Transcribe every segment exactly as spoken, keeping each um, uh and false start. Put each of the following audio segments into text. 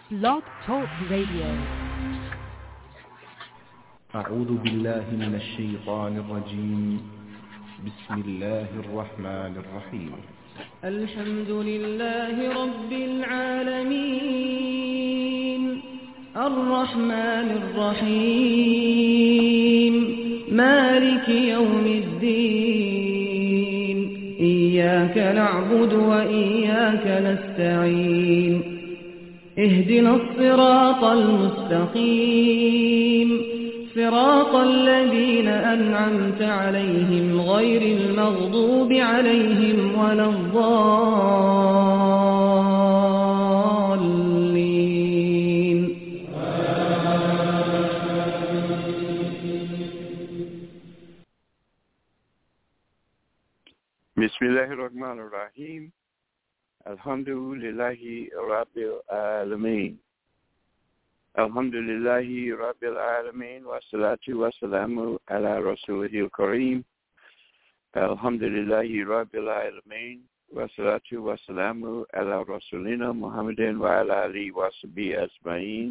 Blog Talk Radio. أعوذ بالله من الشيطان الرجيم. بسم الله الرحمن الرحيم. الحمد لله رب العالمين الرحمن الرحيم مالك يوم الدين إياك نعبد وإياك نستعين اهدنا الصراط المستقيم صراط الذين أنعمت عليهم غير المغضوب عليهم ولا الضالين. بسم الله الرحمن الرحيم. الحمد لله رب العالمين. الحمد لله رب العالمين والصلاة والسلام على رسوله الكريم. الحمد لله رب العالمين والصلاة والسلام على رسولنا محمد وعلى آله وصحبه أجمعين.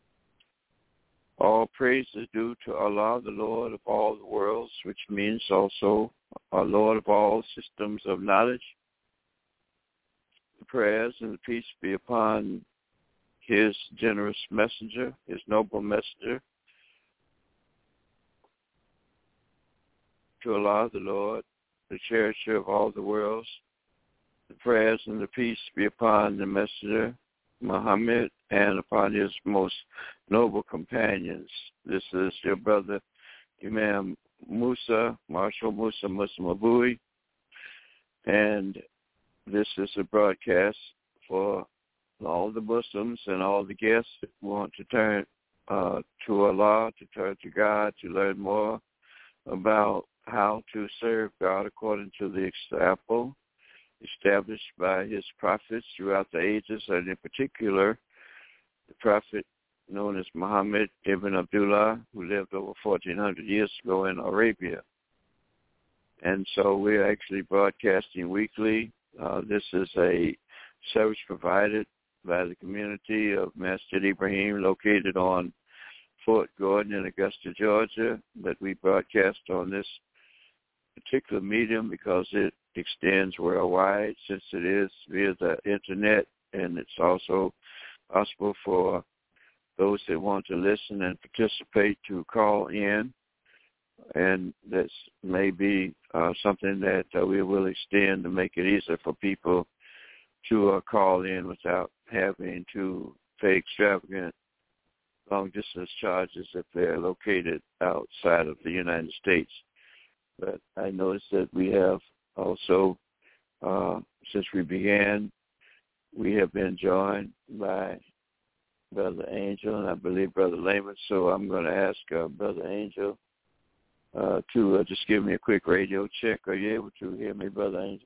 All praise is due to Allah, the Lord of all the worlds, which means also our Lord of all systems of knowledge. The prayers and the peace be upon His generous messenger, His noble messenger, to Allah, the Lord, the cherisher of all the worlds. The prayers and the peace be upon the messenger, Muhammad, and upon his most noble companions. This is your brother, Imam Musa, Marshall Musa Muslimabui, and this is a broadcast for all the Muslims and all the guests that want to turn uh, to Allah, to turn to God, to learn more about how to serve God according to the example established by his prophets throughout the ages, and in particular, the prophet known as Muhammad ibn Abdullah, who lived over fourteen hundred years ago in Arabia. And so we're actually broadcasting weekly. Uh, this is a service provided by the community of Masjid Ibrahim, located on Fort Gordon in Augusta, Georgia, that we broadcast on this particular medium because it extends worldwide, since it is via the internet, and it's also possible for those that want to listen and participate to call in, and that's maybe uh, something that uh, we will extend to make it easier for people to uh, call in without having to pay extravagant long-distance charges if they're located outside of the United States. But I noticed that we have also, uh, since we began, we have been joined by Brother Angel and I believe Brother Lehman. So I'm going to ask uh, Brother Angel uh, to uh, just give me a quick radio check. Are you able to hear me, Brother Angel?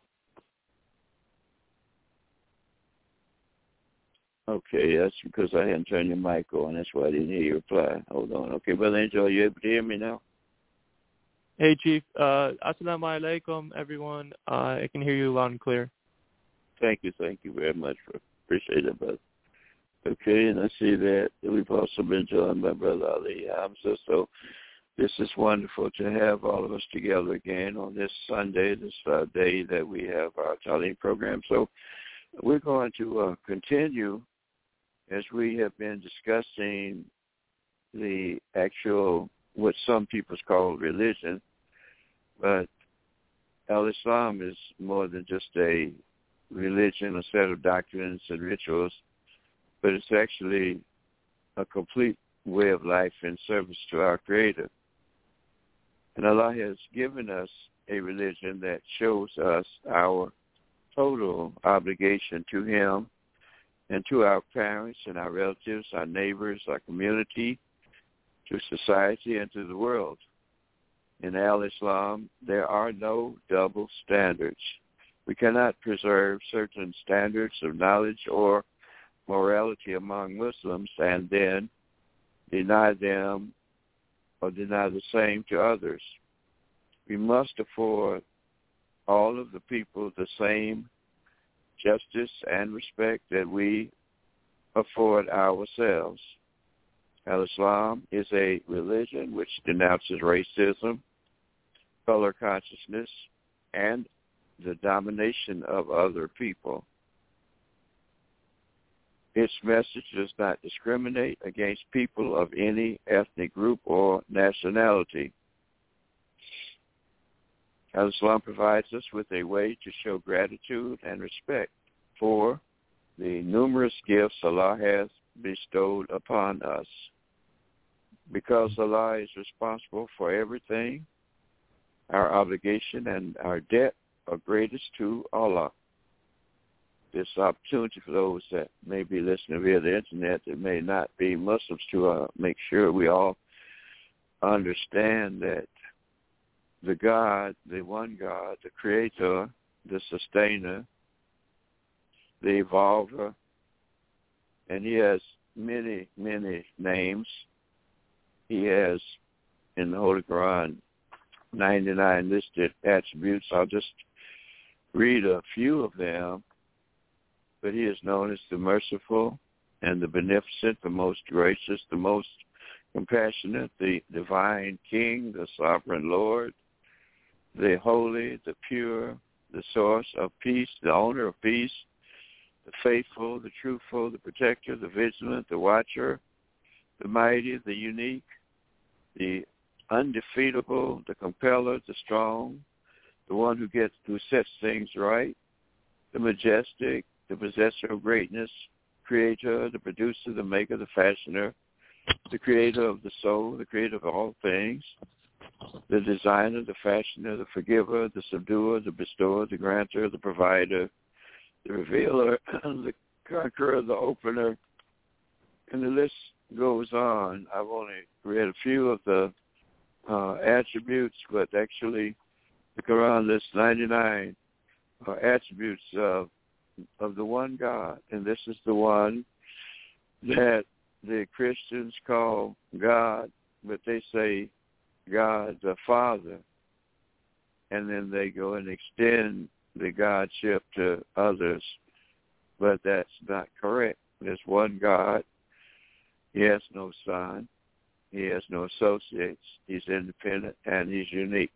Okay, that's because I hadn't turned your mic on. That's why I didn't hear your reply. Hold on. Okay, Brother Angel, are you able to hear me now? Hey, Chief. Uh, Assalamu alaikum, everyone. Uh, I can hear you loud and clear. Thank you. Thank you very much. For, appreciate it, brother. Okay, and I see that we've also been joined by Brother Ali Hamza. So this is wonderful to have all of us together again on this Sunday, this uh, day that we have our Talim program. So we're going to uh, continue as we have been discussing the actual, what some people call religion, but Al-Islam is more than just a religion, a set of doctrines and rituals, but it's actually a complete way of life in service to our Creator. And Allah has given us a religion that shows us our total obligation to Him and to our parents and our relatives, our neighbors, our community, to society, and to the world. In Al-Islam, there are no double standards. We cannot preserve certain standards of knowledge or morality among Muslims and then deny them or deny the same to others. We must afford all of the people the same justice and respect that we afford ourselves. Al-Islam is a religion which denounces racism, color consciousness, and the domination of other people. Its message does not discriminate against people of any ethnic group or nationality. Al-Islam provides us with a way to show gratitude and respect for the numerous gifts Allah has bestowed upon us. Because Allah is responsible for everything, our obligation and our debt are greatest to Allah. This opportunity for those that may be listening via the internet that may not be Muslims to uh, make sure we all understand that the God, the one God, the creator, the sustainer, the evolver, and he has many, many names. He has, in the Holy Quran, ninety-nine listed attributes. I'll just read a few of them. But he is known as the merciful and the beneficent, the most gracious, the most compassionate, the divine King, the sovereign Lord, the holy, the pure, the source of peace, the owner of peace, the faithful, the truthful, the protector, the vigilant, the watcher, the mighty, the unique, the undefeatable, the compeller, the strong, the one who gets who sets things right, the majestic, the possessor of greatness, creator, the producer, the maker, the fashioner, the creator of the soul, the creator of all things, the designer, the fashioner, the forgiver, the subduer, the bestower, the granter, the provider, the revealer, the conqueror, the opener, and the list goes on. I've only read a few of the uh, attributes, but actually the Quran lists ninety-nine uh, attributes of of the one God, and this is the one that the Christians call God, but they say God the Father, and then they go and extend the Godship to others, but that's not correct. There's one God. He has no son. He has no associates. He's independent, and he's unique.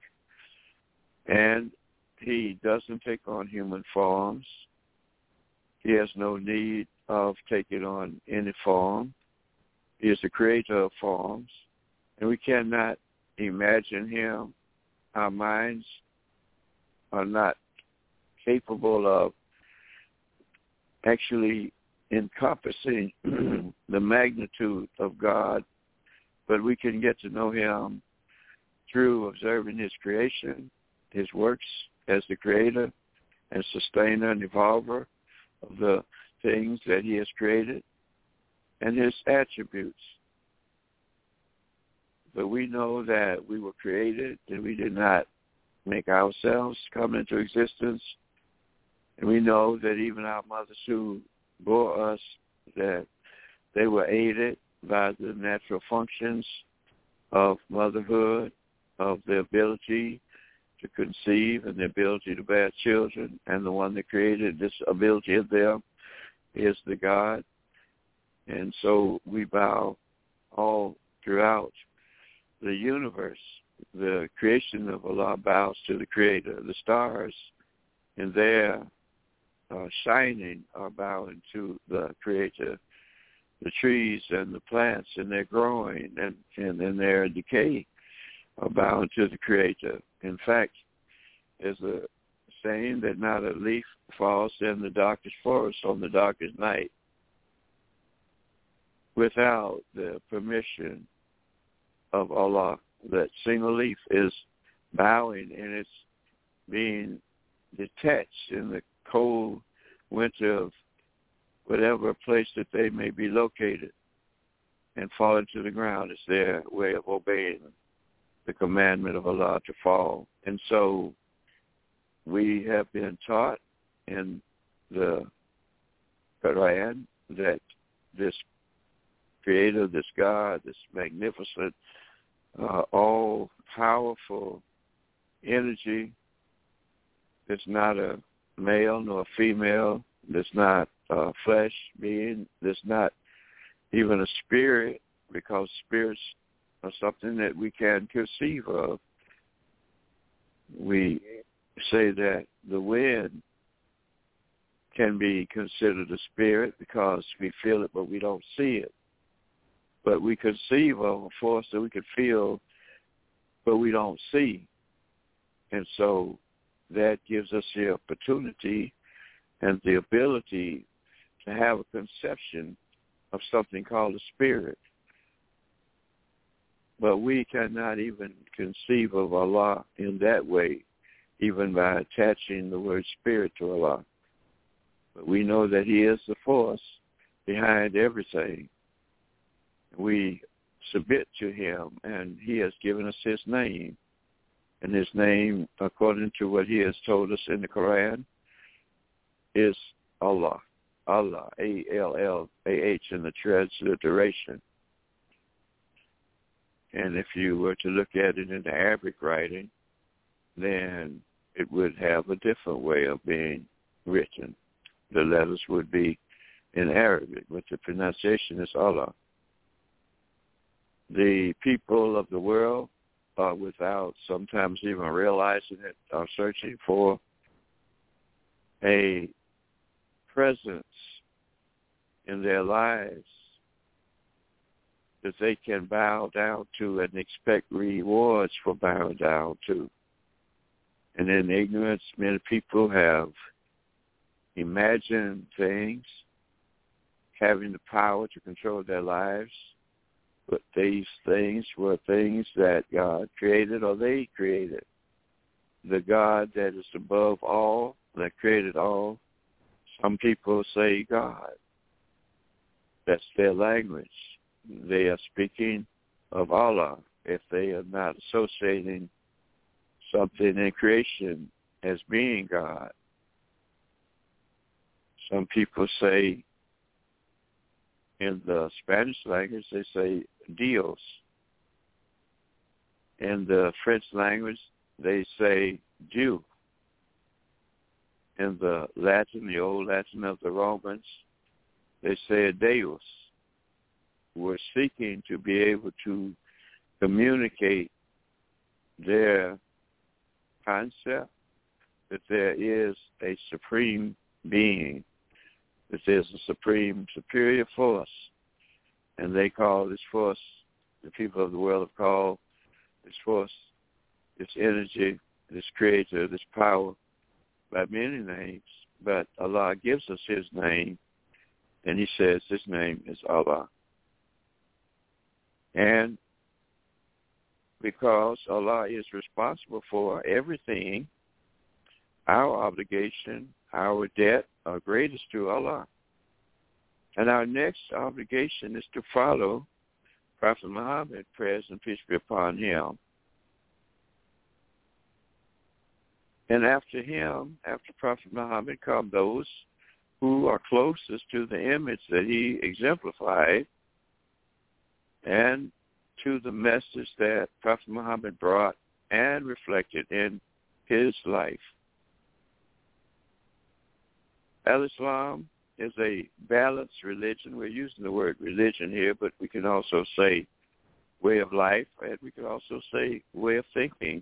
And he doesn't take on human forms. He has no need of taking on any form. He is the creator of forms, and we cannot imagine him. Our minds are not capable of actually encompassing the magnitude of God, but we can get to know him through observing his creation, his works as the creator and sustainer and evolver of the things that he has created, and his attributes. But we know that we were created, and we did not make ourselves come into existence. And we know that even our mothers who bore us, that they were aided by the natural functions of motherhood, of the ability to conceive and the ability to bear children, and the one that created this ability of them is the God. And so we bow all throughout the universe. The creation of Allah bows to the Creator. The stars in their uh, shining are bowing to the Creator. The trees and the plants in their growing and, and in their decay are bowing to the Creator. In fact, there's a saying that not a leaf falls in the darkest forest on the darkest night without the permission of Allah. That single leaf is bowing, and it's being detached in the cold winter of whatever place that they may be located and falling to the ground. It's their way of obeying the commandment of Allah to fall. And so we have been taught in the Quran that this Creator, this God, this magnificent, uh, all-powerful energy, it's not a male nor a female, it's not uh, flesh being. There's not even a spirit, because spirits are something that we can conceive of. We say that the wind can be considered a spirit because we feel it, but we don't see it. But we conceive of a force that we can feel, but we don't see. And so that gives us the opportunity and the ability to have a conception of something called a spirit. But we cannot even conceive of Allah in that way, even by attaching the word spirit to Allah. But we know that he is the force behind everything. We submit to him, and he has given us his name. And his name, according to what he has told us in the Quran, is Allah. Allah, A L L A H in the transliteration. And if you were to look at it in the Arabic writing, then it would have a different way of being written. The letters would be in Arabic, but the pronunciation is Allah. The people of the world are, without sometimes even realizing it, are searching for a presence in their lives that they can bow down to and expect rewards for bowing down to. And in ignorance, many people have imagined things, having the power to control their lives, but these things were things that God created or they created. The God that is above all, that created all, some people say God. That's their language. They are speaking of Allah if they are not associating something in creation as being God. Some people say, in the Spanish language, they say Dios. In the French language, they say Dieu. In the Latin, the old Latin of the Romans, they say Deus. We're seeking to be able to communicate their concept that there is a supreme being, that there's a supreme superior force, and they call this force, the people of the world have called this force, this energy, this creator, this power, by many names, but Allah gives us his name, and he says his name is Allah. And because Allah is responsible for everything, our obligation, our debt are greatest to Allah. And our next obligation is to follow Prophet Muhammad, praise and peace be upon him. And after him, after Prophet Muhammad, come those who are closest to the image that he exemplified and to the message that Prophet Muhammad brought and reflected in his life. Al-Islam is a balanced religion. We're using the word religion here, but we can also say way of life, and we can also say way of thinking,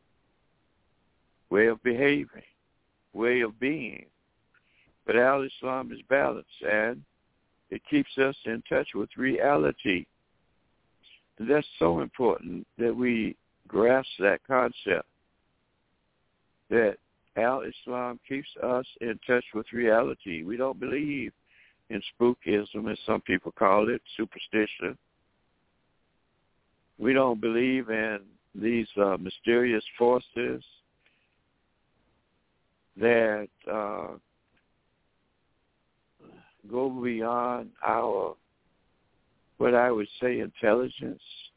way of behaving, way of being. But Al-Islam is balanced, and it keeps us in touch with reality. And that's so important that we grasp that concept, that Al-Islam keeps us in touch with reality. We don't believe in spookism, as some people call it, superstition. We don't believe in these uh, mysterious forces that uh, go beyond our, what I would say, intelligence.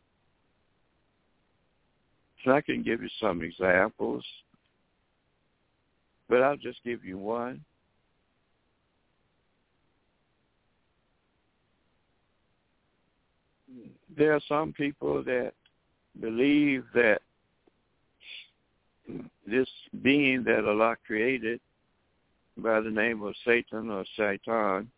So I can give you some examples, but I'll just give you one. There are some people that believe that this being that Allah created by the name of Satan or Shaitan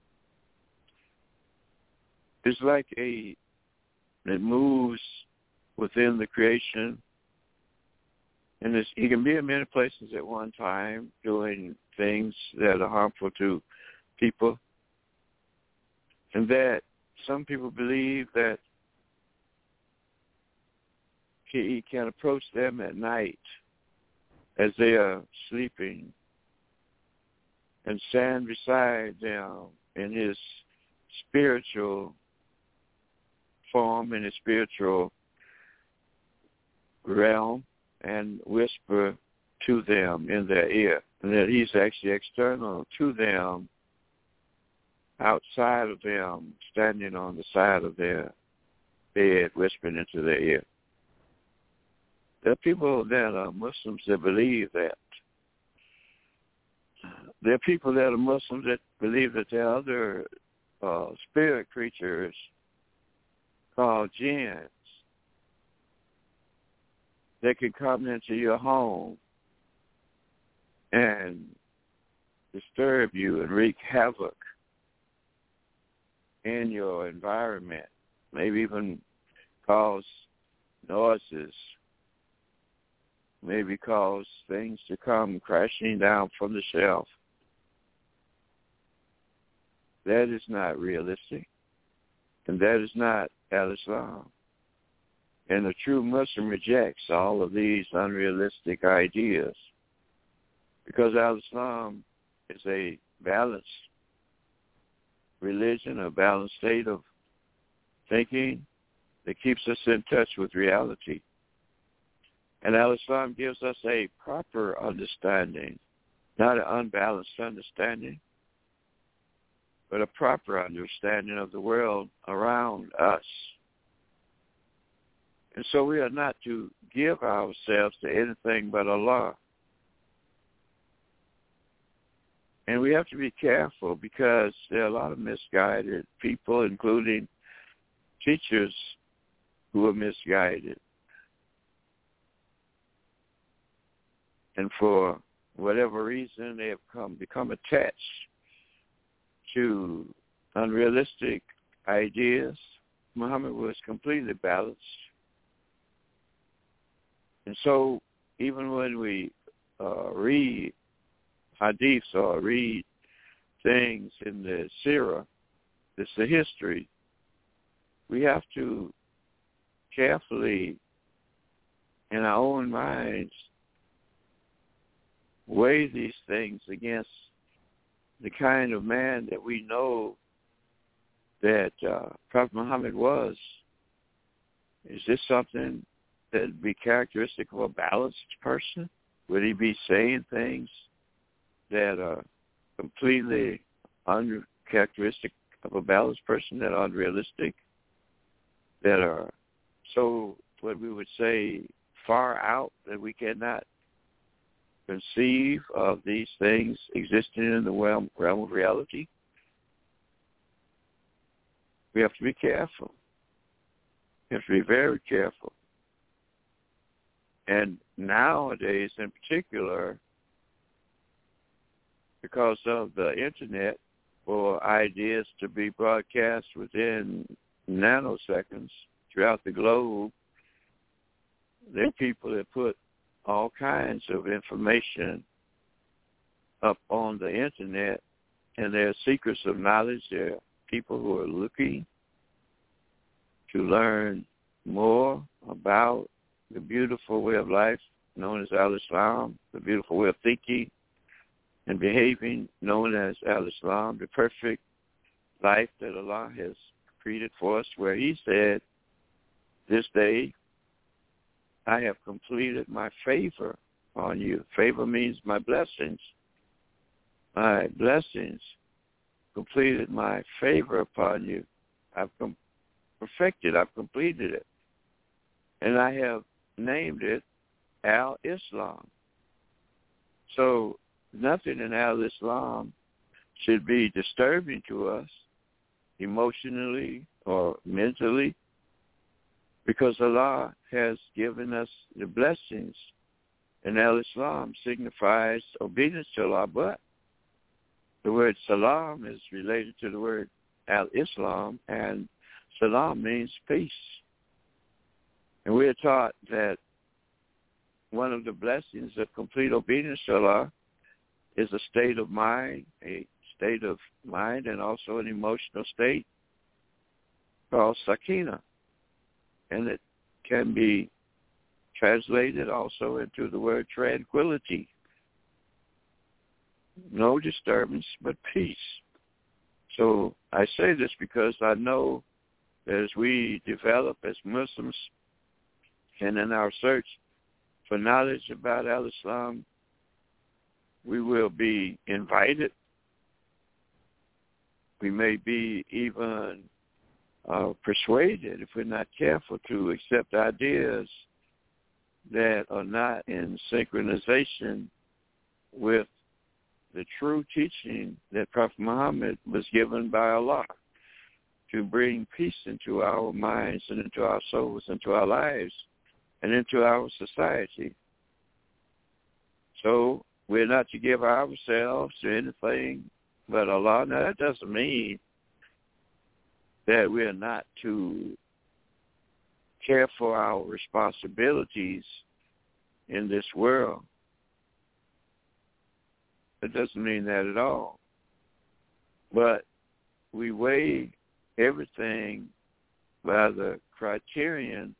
is like a, it moves within the creation, and it's, he can be in many places at one time doing things that are harmful to people, and that some people believe that he can approach them at night as they are sleeping and stand beside them in his spiritual form, in his spiritual realm, and whisper to them in their ear, and that he's actually external to them, outside of them, standing on the side of their bed, whispering into their ear. There are people that are Muslims that believe that. There are people that are Muslims that believe that there are other uh, spirit creatures called jinns that can come into your home and disturb you and wreak havoc in your environment, maybe even cause noises, maybe cause things to come crashing down from the shelf. That is not realistic, and that is not al-Islam. And the true Muslim rejects all of these unrealistic ideas, because al-Islam is a balanced religion, a balanced state of thinking that keeps us in touch with reality. And al-Islam gives us a proper understanding, not an unbalanced understanding, but a proper understanding of the world around us. And so we are not to give ourselves to anything but Allah. And we have to be careful, because there are a lot of misguided people, including teachers who are misguided. And for whatever reason, they have come, become attached to unrealistic ideas. Muhammad was completely balanced. And so even when we uh, read hadiths or read things in the seerah, it's the history, we have to carefully, in our own minds, weigh these things against the kind of man that we know that uh, Prophet Muhammad was. Is this something that would be characteristic of a balanced person? Would he be saying things that are completely uncharacteristic of a balanced person, that are unrealistic, that are so, what we would say, far out that we cannot conceive of these things existing in the realm, realm of reality? We have to be careful. We have to be very careful. And nowadays, in particular, because of the Internet, for ideas to be broadcast within nanoseconds throughout the globe, there are people that put all kinds of information up on the Internet, and there are seekers of knowledge. There are people who are looking to learn more about the beautiful way of life known as al-Islam, the beautiful way of thinking and behaving known as al-Islam, the perfect life that Allah has created for us, where he said, this day I have completed my favor on you. Favor means my blessings. My blessings completed my favor upon you. I've com- perfected, I've completed it. And I have named it Al-Islam. So nothing in Al-Islam should be disturbing to us emotionally or mentally, because Allah has given us the blessings, and Al-Islam signifies obedience to Allah, but the word salam is related to the word al-Islam, and salam means peace. And we are taught that one of the blessings of complete obedience to Allah is a state of mind, a state of mind, and also an emotional state called sakina. And it can be translated also into the word tranquility. No disturbance, but peace. So I say this because I know that as we develop as Muslims and in our search for knowledge about al-Islam, we will be invited. We may be even uh, persuaded, if we're not careful, to accept ideas that are not in synchronization with the true teaching that Prophet Muhammad was given by Allah to bring peace into our minds and into our souls, into our lives, and into our society. So we're not to give ourselves to anything but Allah. Now, that doesn't mean that we're not to care for our responsibilities in this world. It doesn't mean that at all. But we weigh everything by the criterion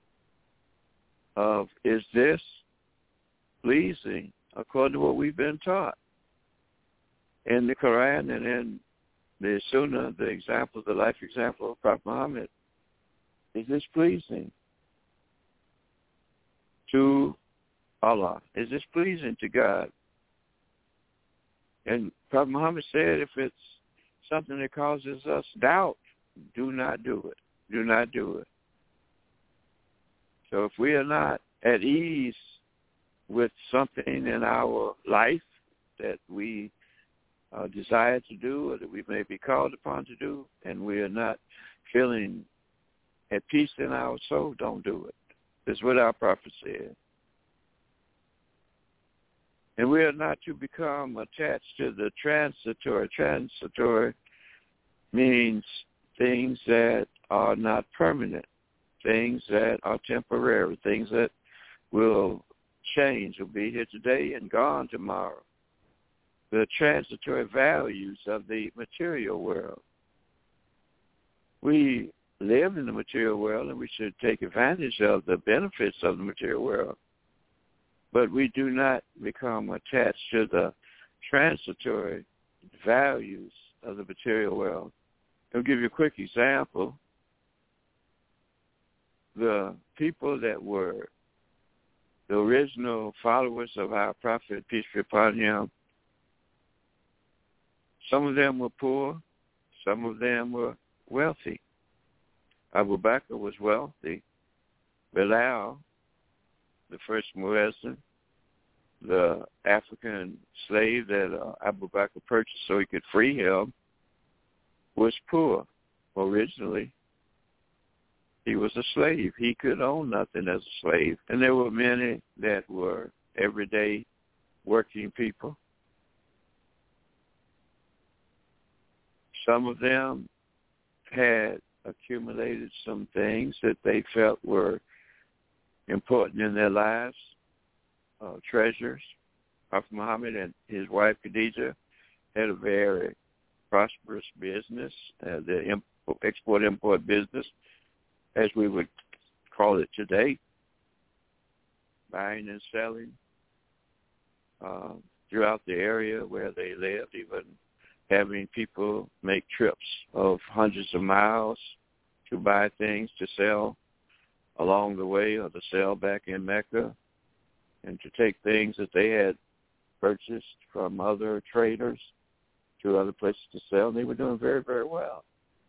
of, is this pleasing according to what we've been taught in the Quran and in the Sunnah, the example, the life example of Prophet Muhammad? Is this pleasing to Allah? Is this pleasing to God? And Prophet Muhammad said, if it's something that causes us doubt, do not do it. Do not do it. So if we are not at ease with something in our life that we uh, desire to do or that we may be called upon to do, and we are not feeling at peace in our soul, don't do it. That's what our prophet said. And we are not to become attached to the transitory. Transitory means things that are not permanent, things that are temporary, things that will change, will be here today and gone tomorrow. The transitory values of the material world. We live in the material world and we should take advantage of the benefits of the material world. But we do not become attached to the transitory values of the material world. I'll give you a quick example. The people that were the original followers of our prophet, peace be upon him, some of them were poor, some of them were wealthy. Abu Bakr was wealthy. Bilal, the first muezzin, the African slave that uh, Abu Bakr purchased so he could free him, was poor originally. He was a slave. He could own nothing as a slave. And there were many that were everyday working people. Some of them had accumulated some things that they felt were important in their lives, uh, treasures. Prophet Muhammad and his wife Khadijah had a very prosperous business, uh, the import, export-import business, as we would call it today, buying and selling uh, throughout the area where they lived, even having people make trips of hundreds of miles to buy things to sell along the way or to sell back in Mecca, and to take things that they had purchased from other traders to other places to sell. And they were doing very, very well.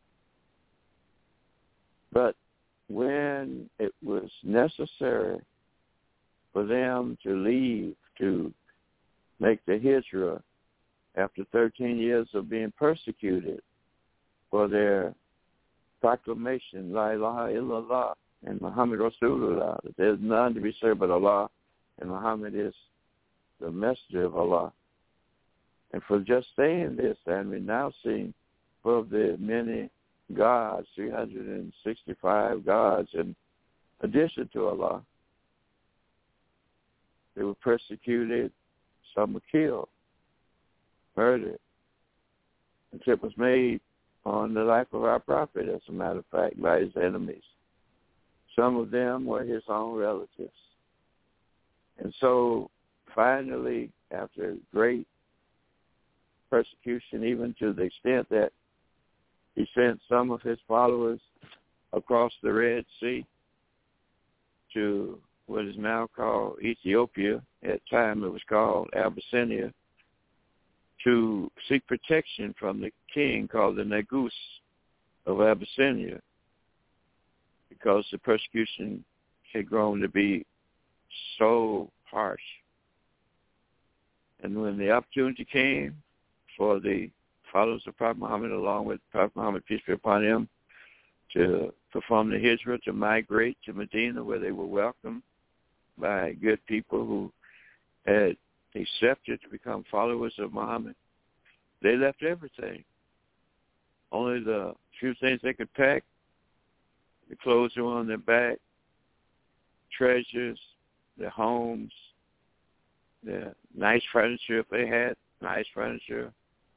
But when it was necessary for them to leave, to make the hijrah after thirteen years of being persecuted for their proclamation, La ilaha illallah, and Muhammad Rasulullah, that there's none to be served but Allah, and Muhammad is the messenger of Allah. And for just saying this and renouncing of the many gods, three hundred sixty-five gods, in addition to Allah, they were persecuted, some were killed, murdered. And it was made on the life of our prophet, as a matter of fact, by his enemies. Some of them were his own relatives. And so finally, after great persecution, even to the extent that he sent some of his followers across the Red Sea to what is now called Ethiopia. At the time it was called Abyssinia, to seek protection from the king called the Negus of Abyssinia, because the persecution had grown to be so harsh. And when the opportunity came for the followers of Prophet Muhammad, along with Prophet Muhammad, peace be upon him, to perform the hijrah, to migrate to Medina, where they were welcomed by good people who had accepted to become followers of Muhammad, they left everything. Only the few things they could pack, the clothes that were on their back, treasures, their homes, their nice furniture, if they had nice furniture.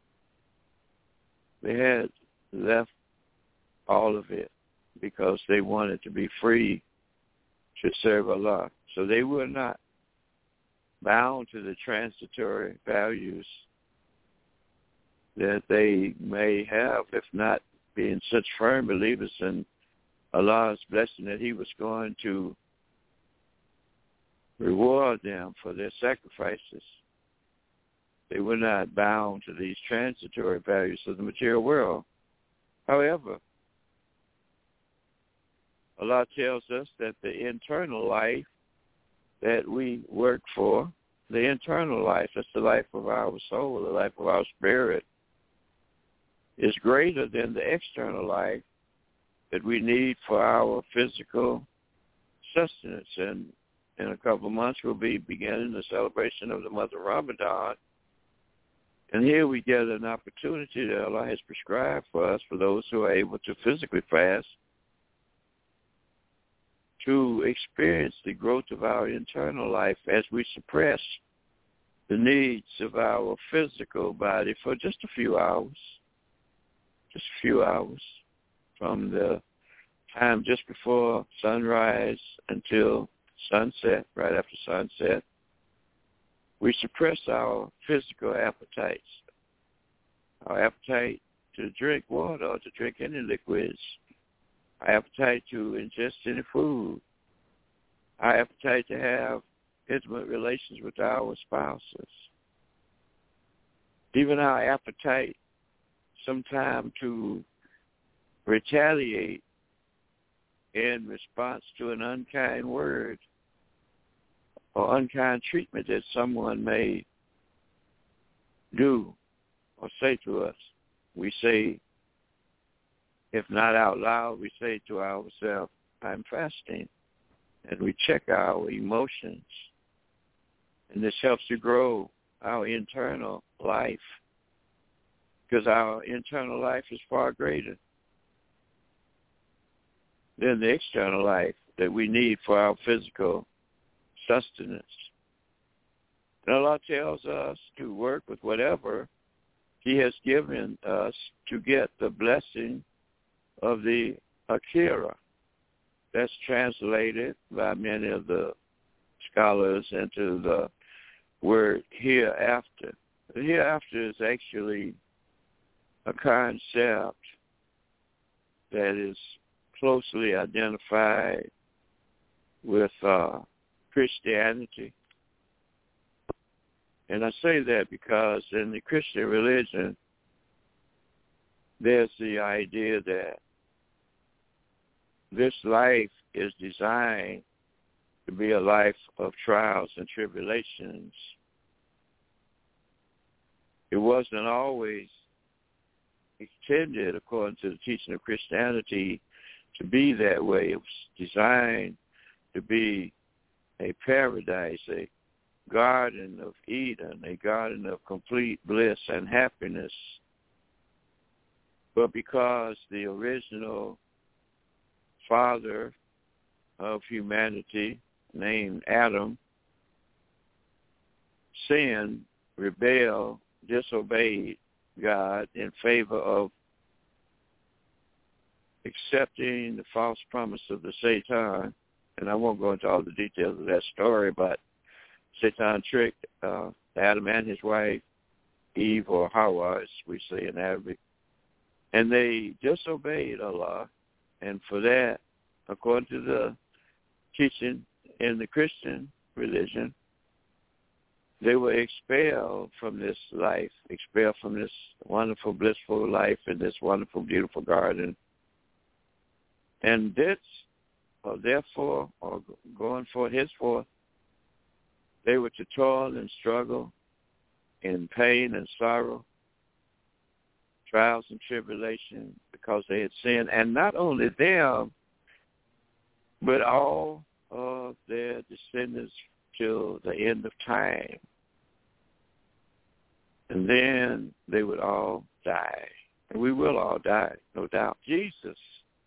They had left all of it because they wanted to be free to serve Allah. So they were not bound to the transitory values that they may have, if not being such firm believers in Allah's blessing that he was going to reward them for their sacrifices. They were not bound to these transitory values of the material world. However, Allah tells us that the internal life that we work for, the internal life, that's the life of our soul, the life of our spirit, is greater than the external life that we need for our physical sustenance. And in a couple of months, we'll be beginning the celebration of the month of Ramadan. And here we get an opportunity that Allah has prescribed for us, for those who are able to physically fast, to experience the growth of our internal life as we suppress the needs of our physical body for just a few hours, just a few hours from the time just before sunrise until sunset, right after sunset. We suppress our physical appetites, our appetite to drink water or to drink any liquids, our appetite to ingest any food, our appetite to have intimate relations with our spouses, even our appetite sometime to retaliate in response to an unkind word or unkind treatment that someone may do or say to us. We say, if not out loud, we say to ourselves, I'm fasting. And we check our emotions. And this helps to grow our internal life, because our internal life is far greater than the external life that we need for our physical sustenance. And Allah tells us to work with whatever he has given us to get the blessing of the Akhirah. That's translated by many of the scholars into the word hereafter. The hereafter is actually a concept that is closely identified with uh, Christianity. And I say that because in the Christian religion, there's the idea that this life is designed to be a life of trials and tribulations. It wasn't always intended, according to the teaching of Christianity, to be that way. It was designed to be a paradise, a Garden of Eden, a garden of complete bliss and happiness. But because the original father of humanity, named Adam, sinned, rebelled, disobeyed God in favor of accepting the false promise of the Satan, and I won't go into all the details of that story, but Satan tricked uh, Adam and his wife, Eve, or Hawa, as we say in Arabic, and they disobeyed Allah, and for that, according to the teaching in the Christian religion, they were expelled from this life, expelled from this wonderful, blissful life in this wonderful, beautiful garden. And this, or therefore, or going forth, henceforth, they were to toil and struggle in pain and sorrow, trials and tribulation, because they had sinned. And not only them, but all of their descendants till the end of time. And then they would all die. And we will all die, no doubt. Jesus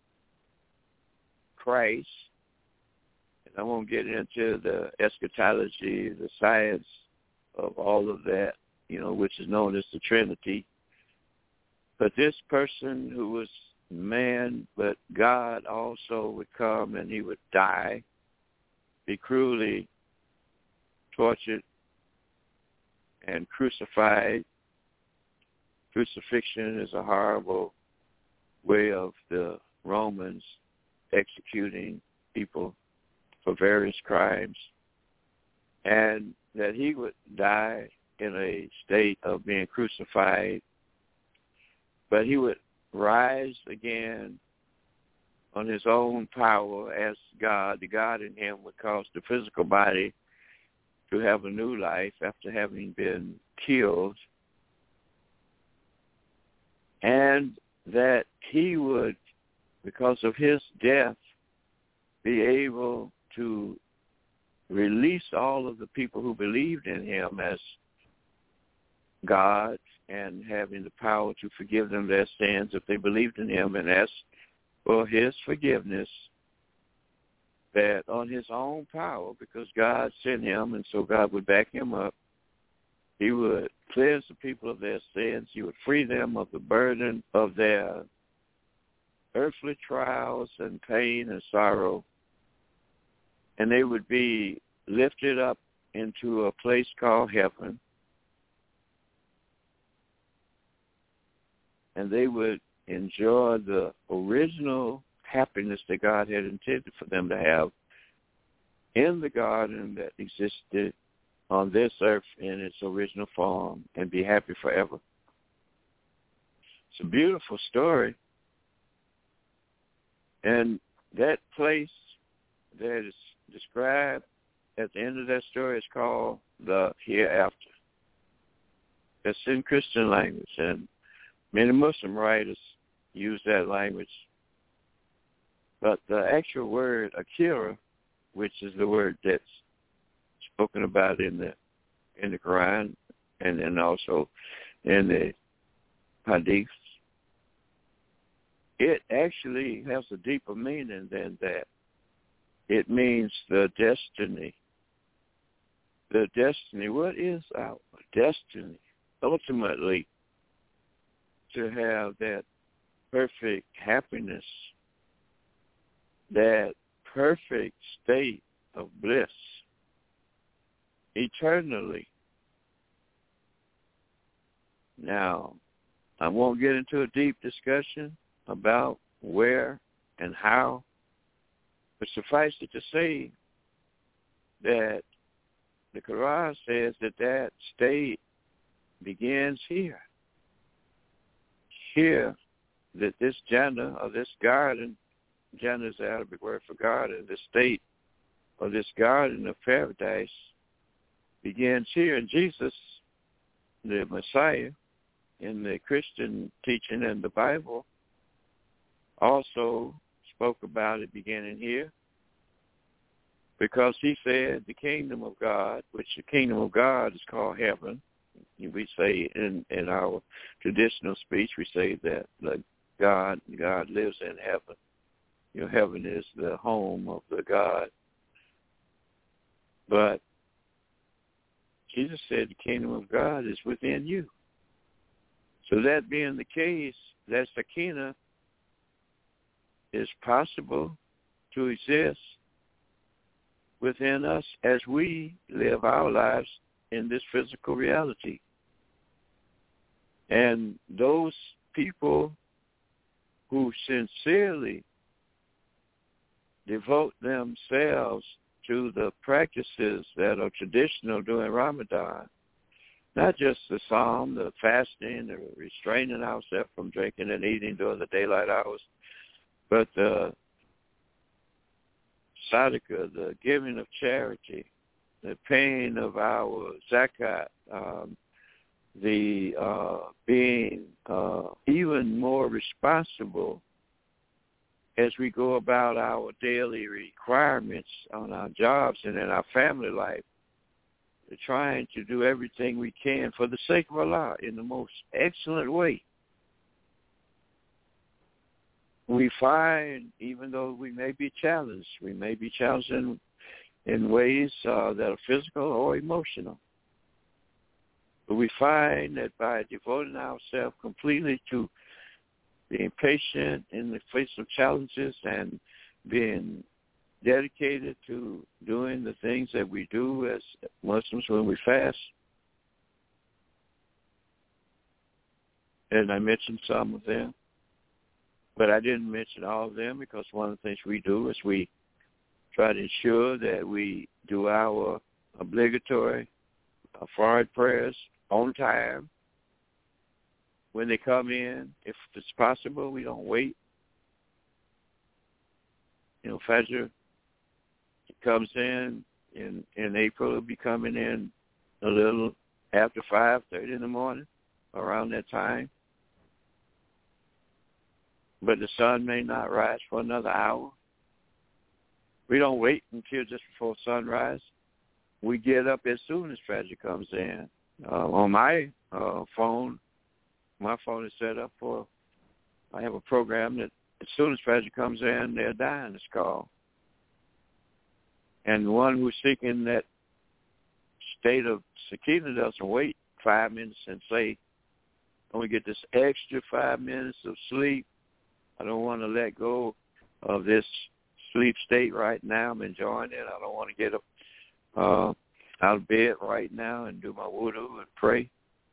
Christ, and I won't get into the eschatology, the science of all of that, you know, which is known as the Trinity. But this person who was man, but God also would come and he would die, be cruelly tortured and crucified. Crucifixion is a horrible way of the Romans executing people for various crimes, and that he would die in a state of being crucified, but he would rise again on his own power as God. The God in him would cause the physical body to have a new life after having been killed, and that he would, because of his death, be able to release all of the people who believed in him as God and having the power to forgive them their sins if they believed in him and asked for his forgiveness, that on his own power, because God sent him and so God would back him up, he would cleanse the people of their sins. He would free them of the burden of their earthly trials and pain and sorrow, and they would be lifted up into a place called heaven, and they would enjoy the original happiness that God had intended for them to have in the garden that existed on this earth in its original form, and be happy forever. It's a beautiful story. And that place that is described at the end of that story is called the hereafter. That's in Christian language, and many Muslim writers use that language. But the actual word akira, which is the word that's spoken about in the in the Quran and then also in the Hadiths, it actually has a deeper meaning than that. It means the destiny. The destiny. What is our destiny? Ultimately, to have that perfect happiness, that perfect state of bliss, eternally. Now, I won't get into a deep discussion about where and how, but suffice it to say that the Quran says that that state begins here. Here, that this Jannah, or this garden, Jannah is the Arabic word for garden, the state or this garden of paradise begins here. And Jesus, the Messiah, in the Christian teaching and the Bible, also spoke about it beginning here. because he said the kingdom of God, which the kingdom of God is called heaven. We say in, in our traditional speech, we say that like God, God lives in heaven. You know, heaven is the home of the God. But Jesus said the kingdom of God is within you. So that being the case, that Shekinah is possible to exist within us as we live our lives in this physical reality. And those people who sincerely devote themselves to the practices that are traditional during Ramadan, not just the psalm, the fasting, the restraining ourselves from drinking and eating during the daylight hours, but the sadaqah, the giving of charity, the paying of our zakat, um, the uh, being uh, even more responsible as we go about our daily requirements on our jobs and in our family life, trying to do everything we can for the sake of Allah in the most excellent way. We find, even though we may be challenged, we may be challenged in, in ways uh, that are physical or emotional, but we find that by devoting ourselves completely to being patient in the face of challenges and being dedicated to doing the things that we do as Muslims when we fast. And I mentioned some of them, but I didn't mention all of them because one of the things we do is we try to ensure that we do our obligatory uh, Fard prayers on time. When they come in, if it's possible, we don't wait. You know, Fajr comes in, in in April, it'll be coming in a little after five thirty in the morning, around that time. But the sun may not rise for another hour. We don't wait until just before sunrise. We get up as soon as Fajr comes in. Uh, on my uh, phone, my phone is set up for, I have a program that as soon as Fajr comes in, they're dying, it's called. And the one who's seeking that state of Shekinah doesn't wait five minutes and say, I want to get this extra five minutes of sleep. I don't want to let go of this sleep state right now. I'm enjoying it. I don't want to get up uh, out of bed right now and do my wudu and pray.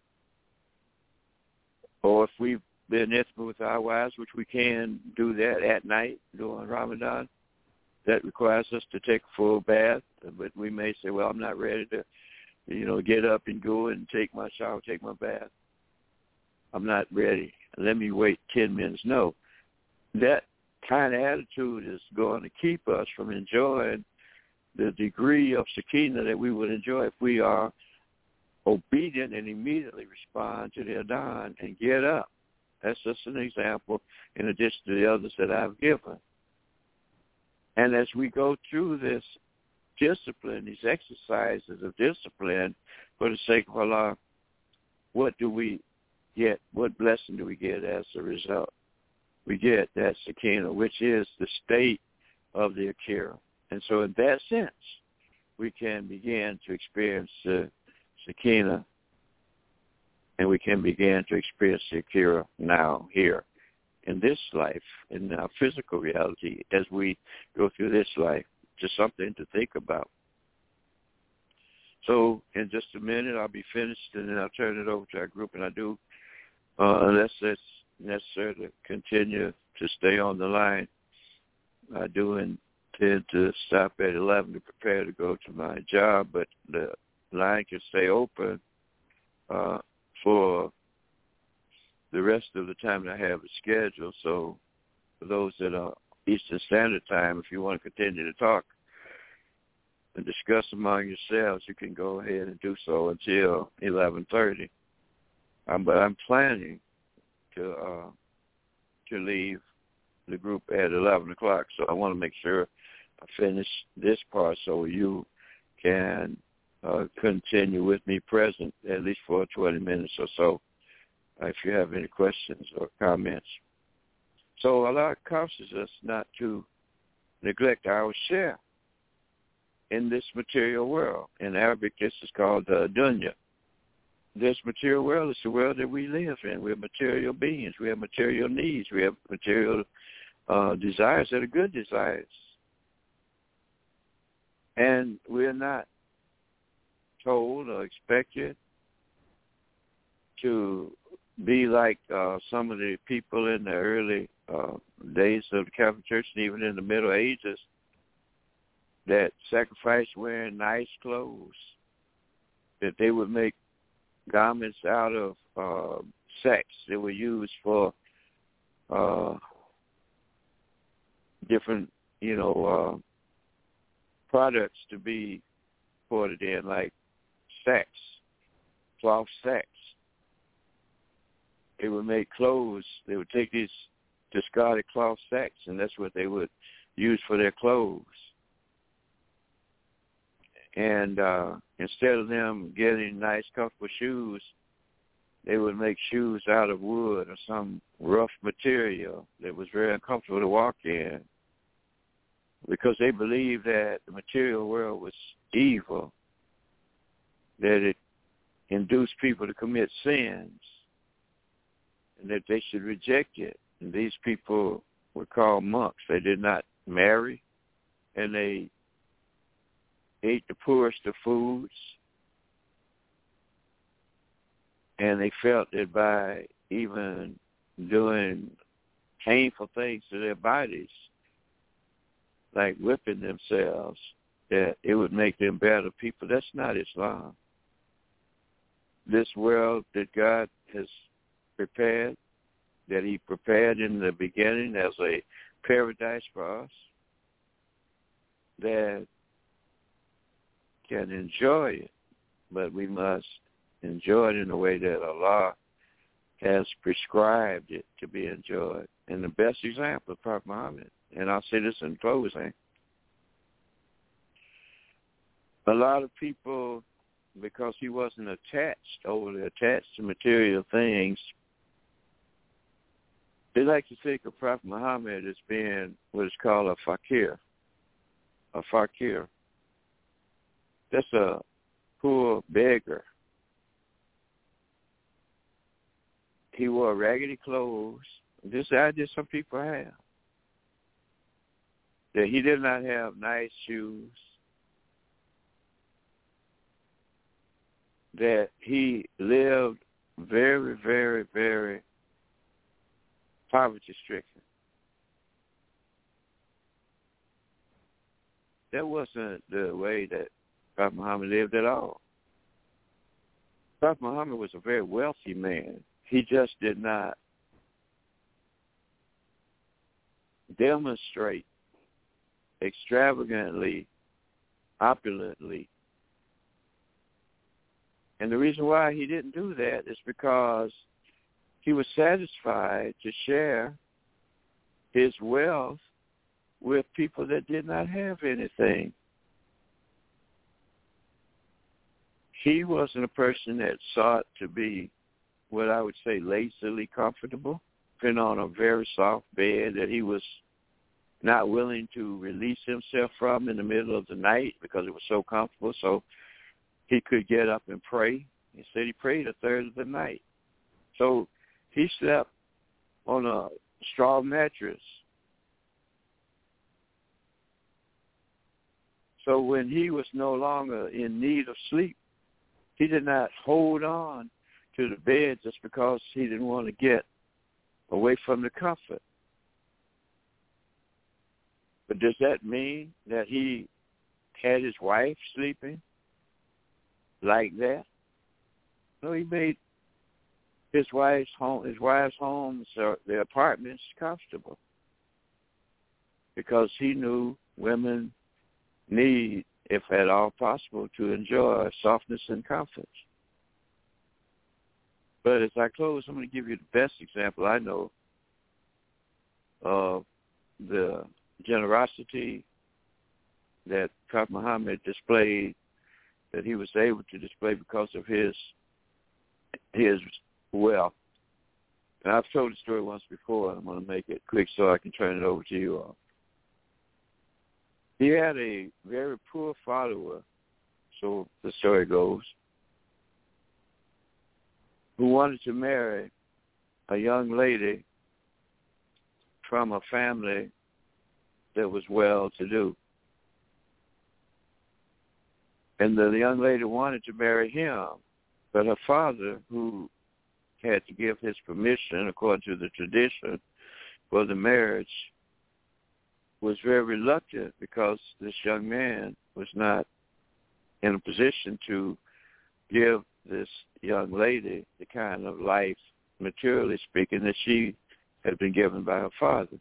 Or if we've been intimate with our wives, which we can do that at night during Ramadan, that requires us to take a full bath. But we may say, well, I'm not ready to, you know, get up and go and take my shower, take my bath. I'm not ready. Let me wait ten minutes. No. That kind of attitude is going to keep us from enjoying the degree of Shekinah that we would enjoy if we are obedient and immediately respond to the adhan and get up. That's just an example in addition to the others that I've given. And as we go through this discipline, these exercises of discipline for the sake of Allah, what do we get? What blessing do we get as a result? We get that Shekinah, which is the state of the Akira. And so in that sense, we can begin to experience the Shekinah, and we can begin to experience the Akira now, here, in this life, in our physical reality, as we go through this life. Just something to think about. So in just a minute, I'll be finished, and then I'll turn it over to our group, and I do, uh, unless it's necessary to continue to stay on the line, I do intend to stop at eleven to prepare to go to my job, but the line can stay open uh, for the rest of the time that I have it scheduled. So for those that are Eastern Standard Time, if you want to continue to talk and discuss among yourselves, you can go ahead and do so until eleven thirty. Um, but I'm planning to uh, to leave the group at eleven o'clock, so I want to make sure finish this part so you can uh, continue with me present at least for twenty minutes or so, uh, if you have any questions or comments. So Allah cautions us not to neglect our share in this material world. In Arabic, this is called the dunya. This material world is the world that we live in. We're material beings. We have material needs. We have material uh, desires that are good desires. And we're not told or expected to be like uh, some of the people in the early uh, days of the Catholic Church and even in the Middle Ages that sacrificed wearing nice clothes, that they would make garments out of uh, sex that were used for uh, different, you know, uh, products to be ported in, like sex, cloth sex. They would make clothes. They would take these discarded cloth sacks, and that's what they would use for their clothes. And uh, instead of them getting nice, comfortable shoes, they would make shoes out of wood or some rough material that was very uncomfortable to walk in, because they believed that the material world was evil, that it induced people to commit sins, and that they should reject it. And these people were called monks. They did not marry, and they ate the poorest of foods, and they felt that by even doing painful things to their bodies, like whipping themselves, that it would make them better people. That's not Islam. This world that God has prepared, that he prepared in the beginning as a paradise for us, that can enjoy it, but we must enjoy it in a way that Allah has prescribed it to be enjoyed. And the best example is Prophet Muhammad. And I'll say this in closing. A lot of people, because he wasn't attached, overly attached to material things, they like to think of Prophet Muhammad as being what is called a fakir. A fakir. That's a poor beggar. He wore raggedy clothes. This is the idea some people have. That he did not have nice shoes. That he lived very, very, very poverty-stricken. That wasn't the way that Prophet Muhammad lived at all. Prophet Muhammad was a very wealthy man. He just did not demonstrate extravagantly, opulently. And the reason why he didn't do that is because he was satisfied to share his wealth with people that did not have anything. He wasn't a person that sought to be what I would say lazily comfortable, been on a very soft bed that he was not willing to release himself from in the middle of the night because it was so comfortable, so he could get up and pray. He said he prayed a third of the night. So he slept on a straw mattress. So when he was no longer in need of sleep, he did not hold on to the bed just because he didn't want to get away from the comfort. But does that mean that he had his wife sleeping like that? No, he made his wife's home, his wife's homes or their apartments comfortable, because he knew women need, if at all possible, to enjoy softness and comfort. But as I close, I'm going to give you the best example I know of the generosity that Prophet Muhammad displayed, that he was able to display because of his his wealth. And I've told the story once before. I'm going to make it quick so I can turn it over to you all. He had a very poor follower, so the story goes, who wanted to marry a young lady from a family that was well-to-do. And the young lady wanted to marry him, but her father, who had to give his permission according to the tradition for the marriage, was very reluctant because this young man was not in a position to give this young lady the kind of life, materially speaking, that she had been given by her father.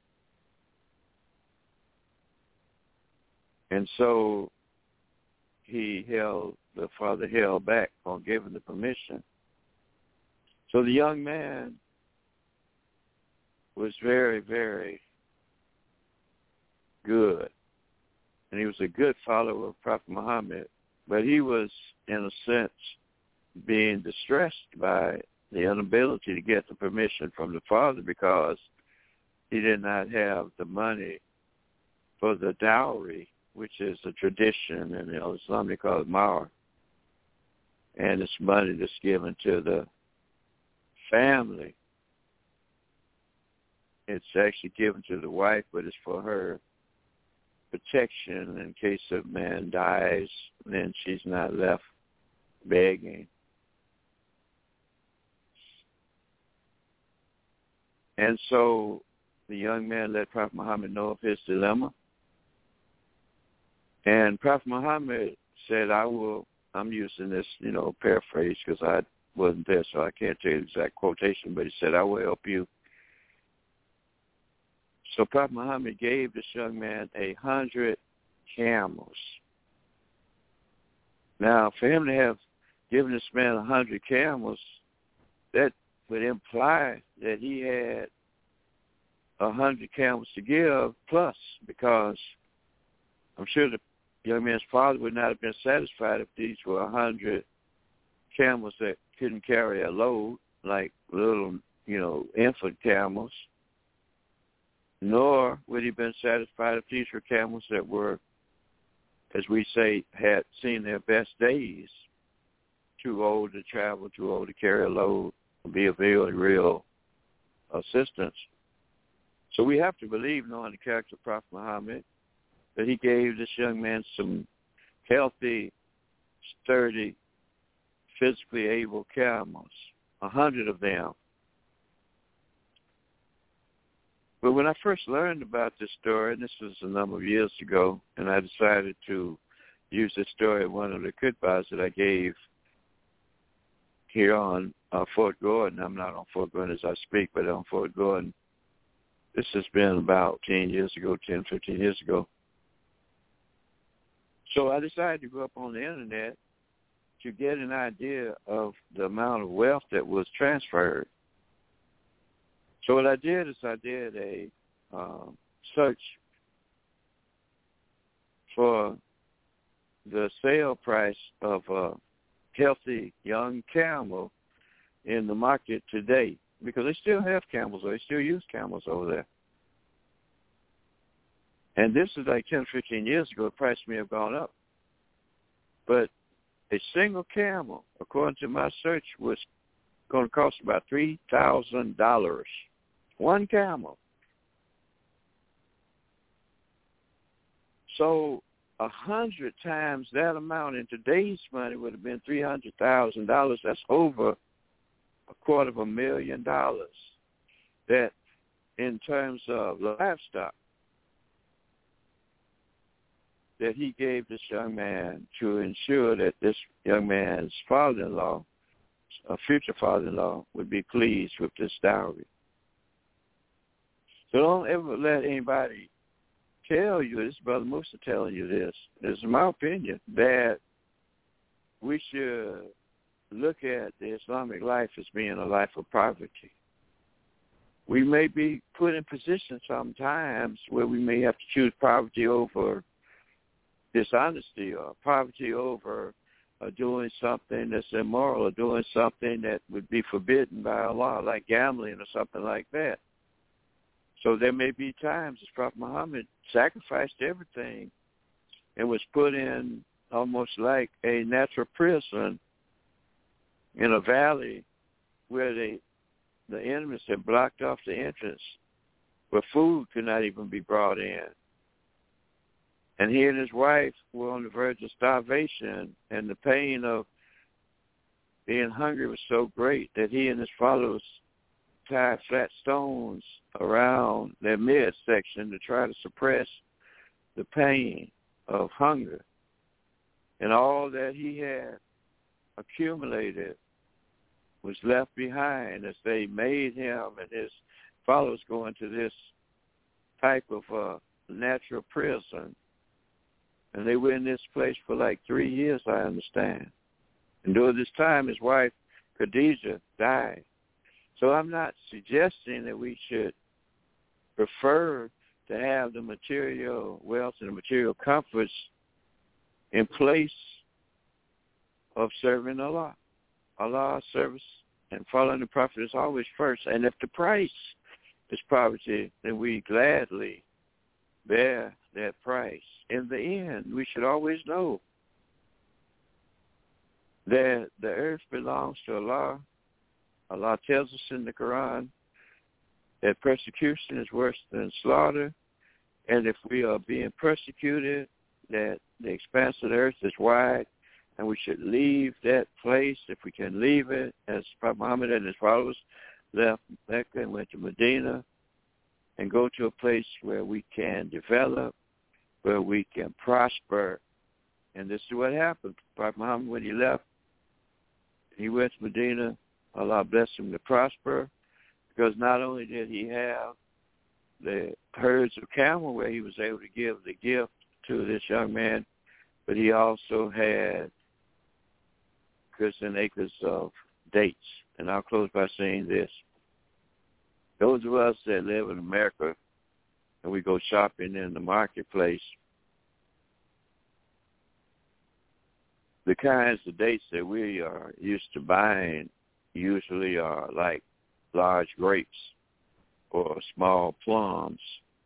And so he held, the father held back on giving the permission. So the young man was very, very good. And he was a good follower of Prophet Muhammad. But he was, in a sense, being distressed by the inability to get the permission from the father because he did not have the money for the dowry, which is a tradition in Islam they call it mahar. And it's money that's given to the family. It's actually given to the wife, but it's for her protection in case a man dies, then she's not left begging. And so the young man let Prophet Muhammad know of his dilemma. And Prophet Muhammad said, I will, I'm using this, you know, paraphrase because I wasn't there, so I can't tell you the exact quotation, but he said, I will help you. So Prophet Muhammad gave this young man a hundred camels. Now, for him to have given this man a hundred camels, that would imply that he had a hundred camels to give plus, because I'm sure the young man's father would not have been satisfied if these were a hundred camels that couldn't carry a load, like little, you know, infant camels. Nor would he have been satisfied if these were camels that were, as we say, had seen their best days, too old to travel, too old to carry a load, be of real, real assistance. So we have to believe, knowing the character of Prophet Muhammad, that he gave this young man some healthy, sturdy, physically able camels, a hundred of them. But when I first learned about this story, and this was a number of years ago, and I decided to use this story at one of the khutbahs that I gave here on uh, Fort Gordon. I'm not on Fort Gordon as I speak, but on Fort Gordon. This has been about ten years ago, ten, fifteen years ago. So I decided to go up on the internet to get an idea of the amount of wealth that was transferred. So what I did is I did a uh, search for the sale price of a healthy young camel in the market today, because they still have camels, or they still use camels over there. And this is like ten, fifteen years ago. The price may have gone up. But a single camel, according to my search, was going to cost about three thousand dollars. One camel. So a hundred times that amount in today's money would have been three hundred thousand dollars. That's over a quarter of a million dollars. That, in terms of livestock, that he gave this young man to ensure that this young man's father-in-law, a future father-in-law, would be pleased with this dowry. So don't ever let anybody tell you, this Brother Musa telling you this, it's my opinion, that we should look at the Islamic life as being a life of poverty. We may be put in positions sometimes where we may have to choose poverty over dishonesty or poverty over uh, doing something that's immoral or doing something that would be forbidden by Allah, like gambling or something like that. So there may be times as Prophet Muhammad sacrificed everything and was put in almost like a natural prison in a valley where they, the enemies had blocked off the entrance, where food could not even be brought in. And he and his wife were on the verge of starvation, and the pain of being hungry was so great that he and his followers tied flat stones around their midsection to try to suppress the pain of hunger. And all that he had accumulated was left behind as they made him and his followers go into this type of uh, natural prison. And they were in this place for like three years, I understand. And during this time, his wife, Khadijah, died. So I'm not suggesting that we should prefer to have the material wealth and the material comforts in place of serving Allah. Allah's service and following the Prophet is always first. And if the price is poverty, then we gladly bear that price. In the end, we should always know that the earth belongs to Allah. Allah tells us in the Quran that persecution is worse than slaughter, and if we are being persecuted, that the expanse of the earth is wide, and we should leave that place if we can leave it, as Prophet Muhammad and his followers left Mecca and went to Medina, and go to a place where we can develop, where we can prosper. And this is what happened. Prophet Muhammad, when he left, he went to Medina. Allah blessed him to prosper, because not only did he have the herds of camel where he was able to give the gift to this young man, but he also had acres and acres of dates. And I'll close by saying this. Those of us that live in America and we go shopping in the marketplace, the kinds of dates that we are used to buying usually are like large grapes or small plums.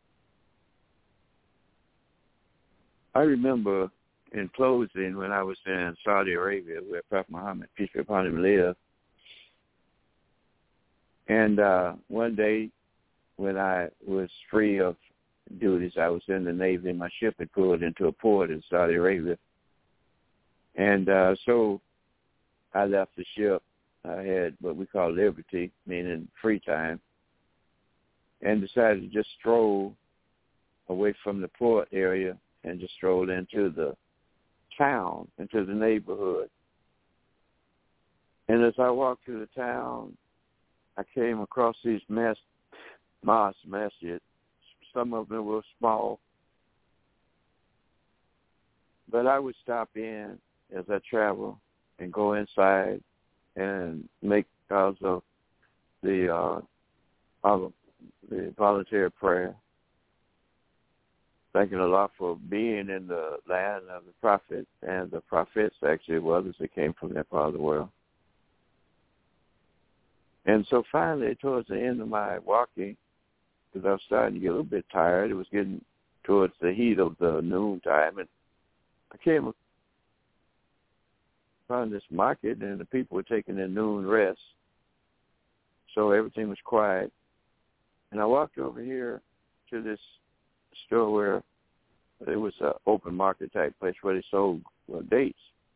I remember in closing when I was in Saudi Arabia where Prophet Muhammad, peace be upon him, lived. And uh, one day when I was free of duties, I was in the Navy and my ship had pulled into a port in Saudi Arabia. And uh, so I left the ship. I had what we call liberty, meaning free time, and decided to just stroll away from the port area and just stroll into the town, into the neighborhood. And as I walked through the town, I came across these mas- mosques, masjids. Some of them were small, but I would stop in as I travel and go inside and make calls of the uh, of the voluntary prayer, thanking Allah for being in the land of the Prophet and the prophets, actually, were others that came from that part of the world. And so finally, towards the end of my walking, because I was starting to get a little bit tired, it was getting towards the heat of the noon time, and I came upon this market, and the people were taking their noon rest, so everything was quiet. And I walked over here to this store where it was an open market type place where they sold well, dates.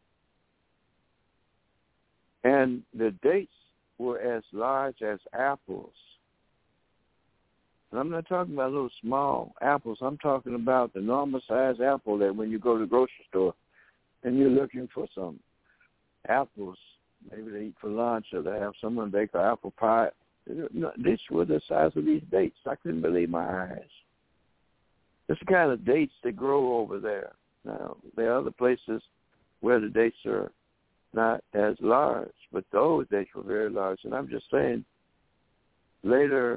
And the dates were as large as apples. And I'm not talking about little small apples. I'm talking about the normal size apple that when you go to the grocery store and you're looking for some apples, maybe they eat for lunch or they have someone bake an apple pie. These were the size of these dates. I couldn't believe my eyes. It's the kind of dates that grow over there. Now, there are other places where the dates are not as large, but those dates were very large. And I'm just saying, later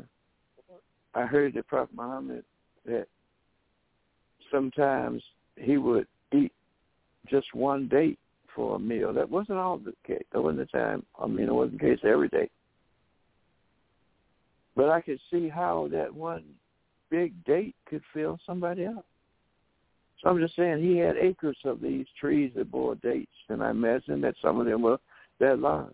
I heard the Prophet Muhammad that sometimes he would eat just one date for a meal. That wasn't all the case. That wasn't the time. I mean, it wasn't the case every day. But I could see how that one big date could fill somebody up. So I'm just saying he had acres of these trees that bore dates, and I imagine that some of them were that large.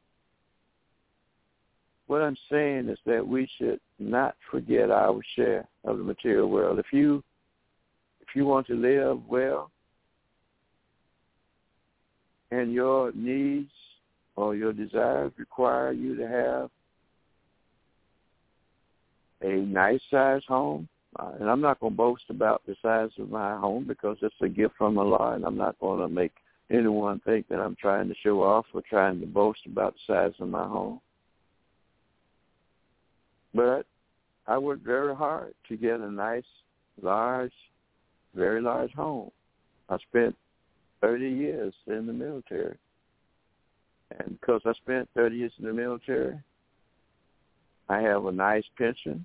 What I'm saying is that we should not forget our share of the material world. If you if you want to live well and your needs or your desires require you to have a nice-sized home, uh, and I'm not going to boast about the size of my home because it's a gift from Allah, and I'm not going to make anyone think that I'm trying to show off or trying to boast about the size of my home. But I worked very hard to get a nice, large, very large home. I spent thirty years in the military. And because I spent thirty years in the military, I have a nice pension,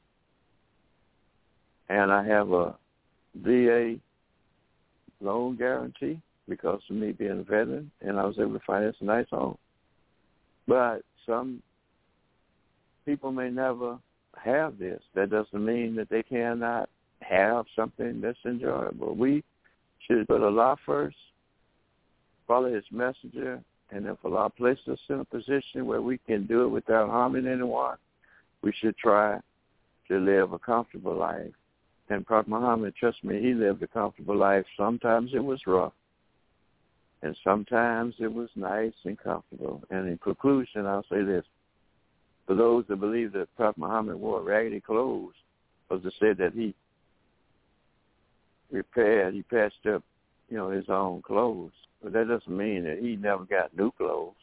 and I have a V A loan guarantee because of me being a veteran, and I was able to finance a nice home. But some people may never have this. That doesn't mean that they cannot have something that's enjoyable. We should put Allah first, follow His messenger, and if Allah places us in a position where we can do it without harming anyone, we should try to live a comfortable life. And Prophet Muhammad, trust me, he lived a comfortable life. Sometimes it was rough, and sometimes it was nice and comfortable. And in conclusion, I'll say this. For those that believe that Prophet Muhammad wore raggedy clothes, because it said that he repaired, he patched up, you know, his own clothes. But that doesn't mean that he never got new clothes.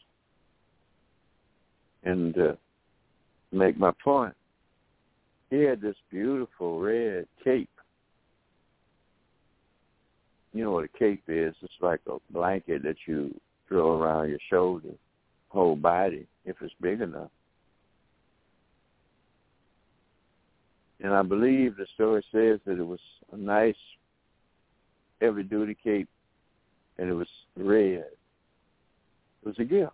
And uh, to make my point, he had this beautiful red cape. You know what a cape is? It's like a blanket that you throw around your shoulder, whole body, if it's big enough. And I believe the story says that it was a nice, heavy-duty cape, and it was red. It was a gift.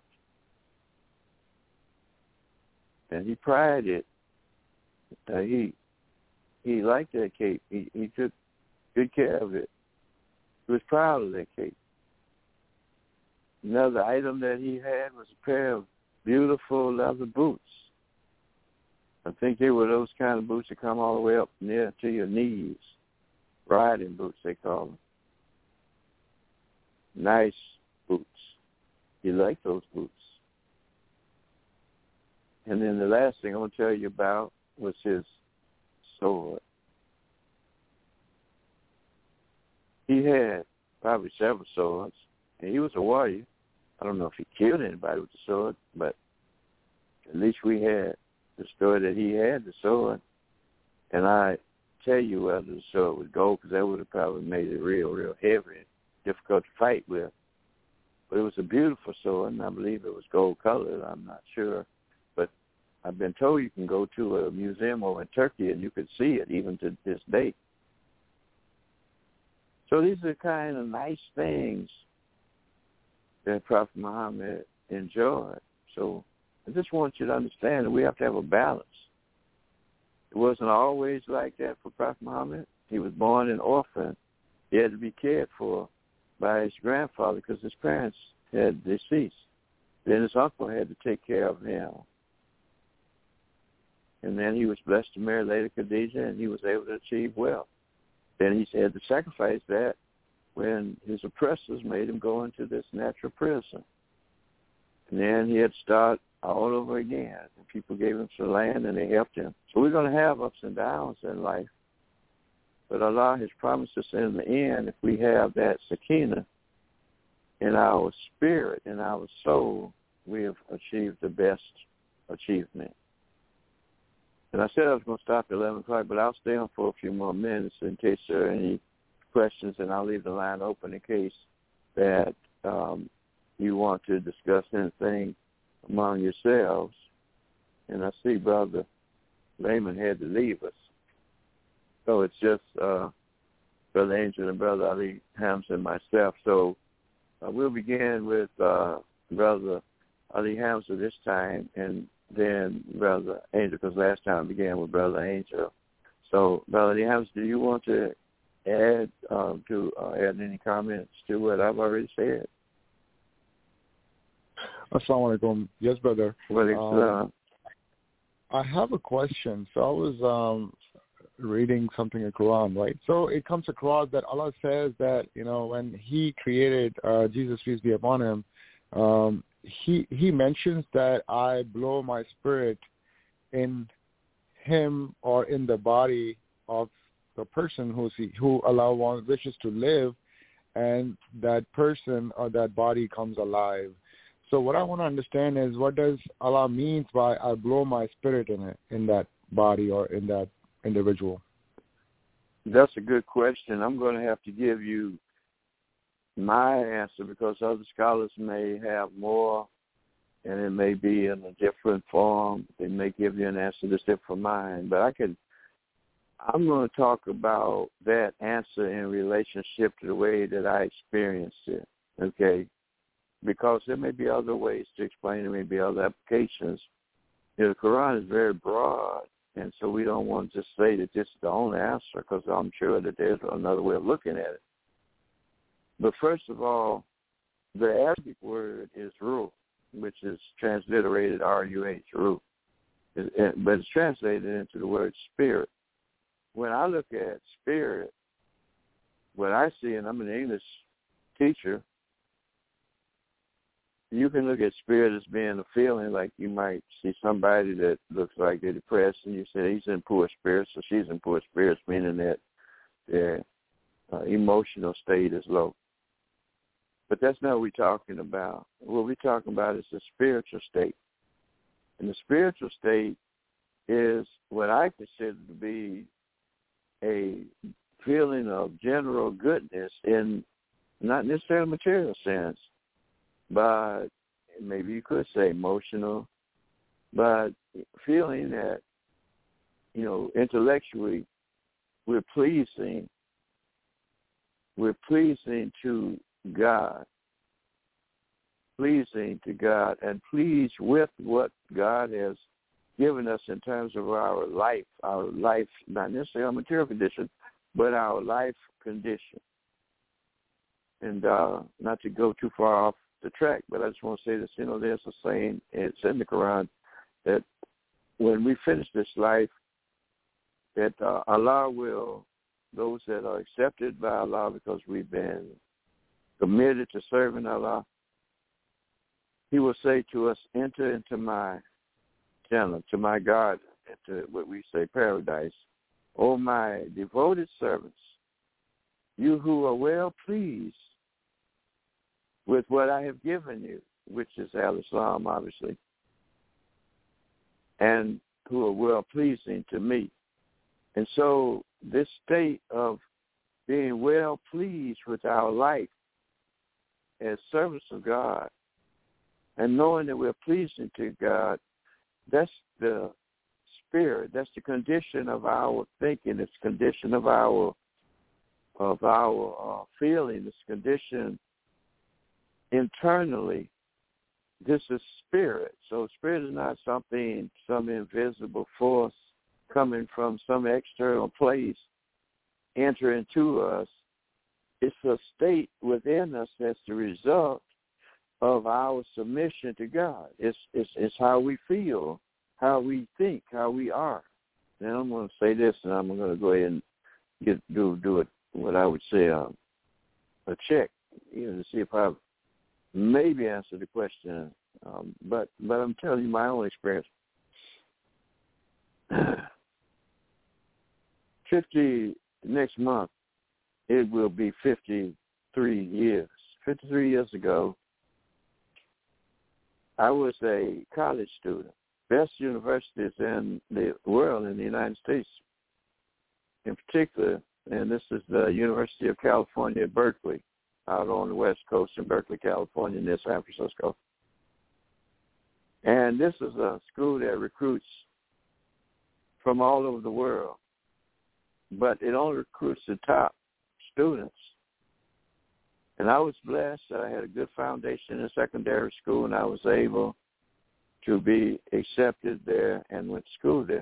And he prided it. Uh, he he liked that cape. He, he took good care of it. He was proud of that cape. Another item that he had was a pair of beautiful leather boots. I think they were those kind of boots that come all the way up near to your knees. Riding boots, they call them. Nice boots. He liked those boots. And then the last thing I want to tell you about was his sword. He had probably several swords, and he was a warrior. I don't know if he killed anybody with the sword, but at least we had the story that he had the sword. And I tell you whether the sword was gold, because that would have probably made it real, real heavy and difficult to fight with. But it was a beautiful sword, and I believe it was gold-colored. I'm not sure. But I've been told you can go to a museum over in Turkey, and you can see it even to this day. So these are the kind of nice things that Prophet Muhammad enjoyed. So I just want you to understand that we have to have a balance. It wasn't always like that for Prophet Muhammad. He was born an orphan. He had to be cared for by his grandfather because his parents had deceased. Then his uncle had to take care of him. And then he was blessed to marry Lady Khadijah, and he was able to achieve wealth. Then he had to sacrifice that when his oppressors made him go into this natural prison. And then he had to start all over again. And people gave him some land, and they helped him. So we're going to have ups and downs in life. But Allah has promised us in the end, if we have that sakina in our spirit, in our soul, we have achieved the best achievement. And I said I was going to stop at eleven o'clock, but I'll stay on for a few more minutes in case there are any questions, and I'll leave the line open in case that um, you want to discuss anything among yourselves. And I see Brother Layman had to leave us. So it's just uh, Brother Angel and Brother Ali Hamza and myself. So uh, we'll begin with uh, Brother Ali Hamza this time, and then Brother Angel, because last time we began with Brother Angel. So, Brother Ali Hamza, do you want to add um, to uh, add any comments to what I've already said? Assalamu alaikum. Yes, brother. Well, um, I have a question. So I was um, reading something in Quran, right? So it comes across that Allah says that, you know, when He created uh, Jesus, peace be upon Him, um, he He mentions that I blow my spirit in Him or in the body of the person who see, who Allah wants wishes to live, and that person or that body comes alive. So what I want to understand is, what does Allah means by I blow my spirit in it, in that body or in that individual? That's a good question. I'm going to have to give you my answer because other scholars may have more, and it may be in a different form. They may give you an answer that's different from mine. But I can, I'm going to talk about that answer in relationship to the way that I experienced it, okay? Because there may be other ways to explain it, there may be other applications. You know, the Quran is very broad, and so we don't want to just say that this is the only answer, because I'm sure that there's another way of looking at it. But first of all, the Arabic word is ruh, which is transliterated R U H, ruh. It, it, but it's translated into the word spirit. When I look at spirit, what I see, and I'm an English teacher, you can look at spirit as being a feeling. Like you might see somebody that looks like they're depressed, and you say he's in poor spirits, or she's in poor spirits, meaning that their uh, emotional state is low. But that's not what we're talking about. What we're talking about is the spiritual state. And the spiritual state is what I consider to be a feeling of general goodness in not necessarily material sense, but maybe you could say emotional, but feeling that, you know, intellectually we're pleasing, we're pleasing to God, pleasing to God, and pleased with what God has given us in terms of our life, our life, not necessarily our material condition, but our life condition. And uh, not to go too far off the track, but I just want to say this, you know, there's a saying, it's in the Quran, that when we finish this life, that uh, Allah will, those that are accepted by Allah because we've been committed to serving Allah, He will say to us, enter into my Jannah, to my garden, into what we say paradise. O my devoted servants, you who are well pleased with what I have given you, which is Al-Islam, obviously, and who are well pleasing to me. And so this state of being well pleased with our life as servants of God and knowing that we're pleasing to God, that's the spirit, that's the condition of our thinking, it's the condition of our of our uh, feeling, it's condition internally. This is spirit. So spirit is not something, some invisible force coming from some external place entering to us. It's a state within us that's the result of our submission to God. It's, it's, it's how we feel, how we think, how we are. Now I'm going to say this, and I'm going to go ahead and get do do it. What I would say um, a check, you know, to see if I've maybe answered the question. Um, but but I'm telling you my own experience. Fifty next month, it will be fifty-three years. Fifty-three years ago, I was a college student, best universities in the world, in the United States, in particular, and this is the University of California at Berkeley, out on the West Coast in Berkeley, California, near San Francisco. And this is a school that recruits from all over the world, but it only recruits the top students. And I was blessed that I had a good foundation in secondary school, and I was able to be accepted there and went to school there.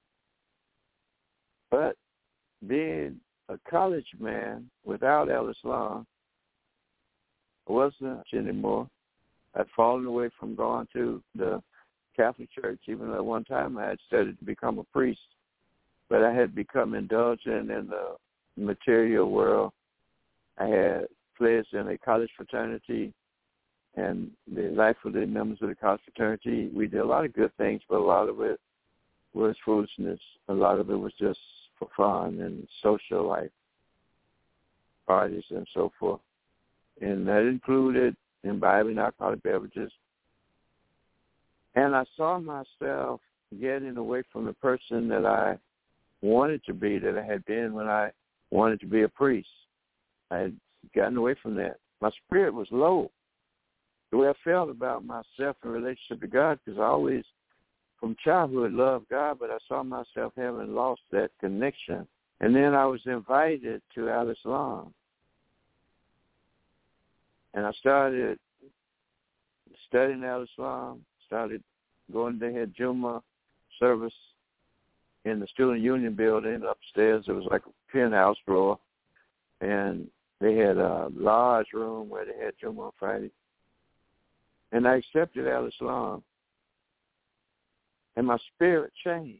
But being a college man without Al-Islam, I wasn't anymore. I'd fallen away from going to the Catholic Church, even though at one time I had studied to become a priest. But I had become indulgent in the material world. I had pledged in a college fraternity, and the life of the members of the college fraternity, we did a lot of good things, but a lot of it was foolishness. A lot of it was just for fun and social life, parties and so forth. And that included imbibing alcoholic beverages. And I saw myself getting away from the person that I wanted to be, that I had been when I wanted to be a priest. I had gotten away from that. My spirit was low. The way I felt about myself in relationship to God, because I always, from childhood, loved God, but I saw myself having lost that connection. And then I was invited to Al-Islam. And I started studying Al-Islam, started going to the Jumu'ah service in the Student Union building upstairs. It was like a penthouse floor. And they had a large room where they had Jumu'ah Friday. And I accepted Al-Islam. And my spirit changed.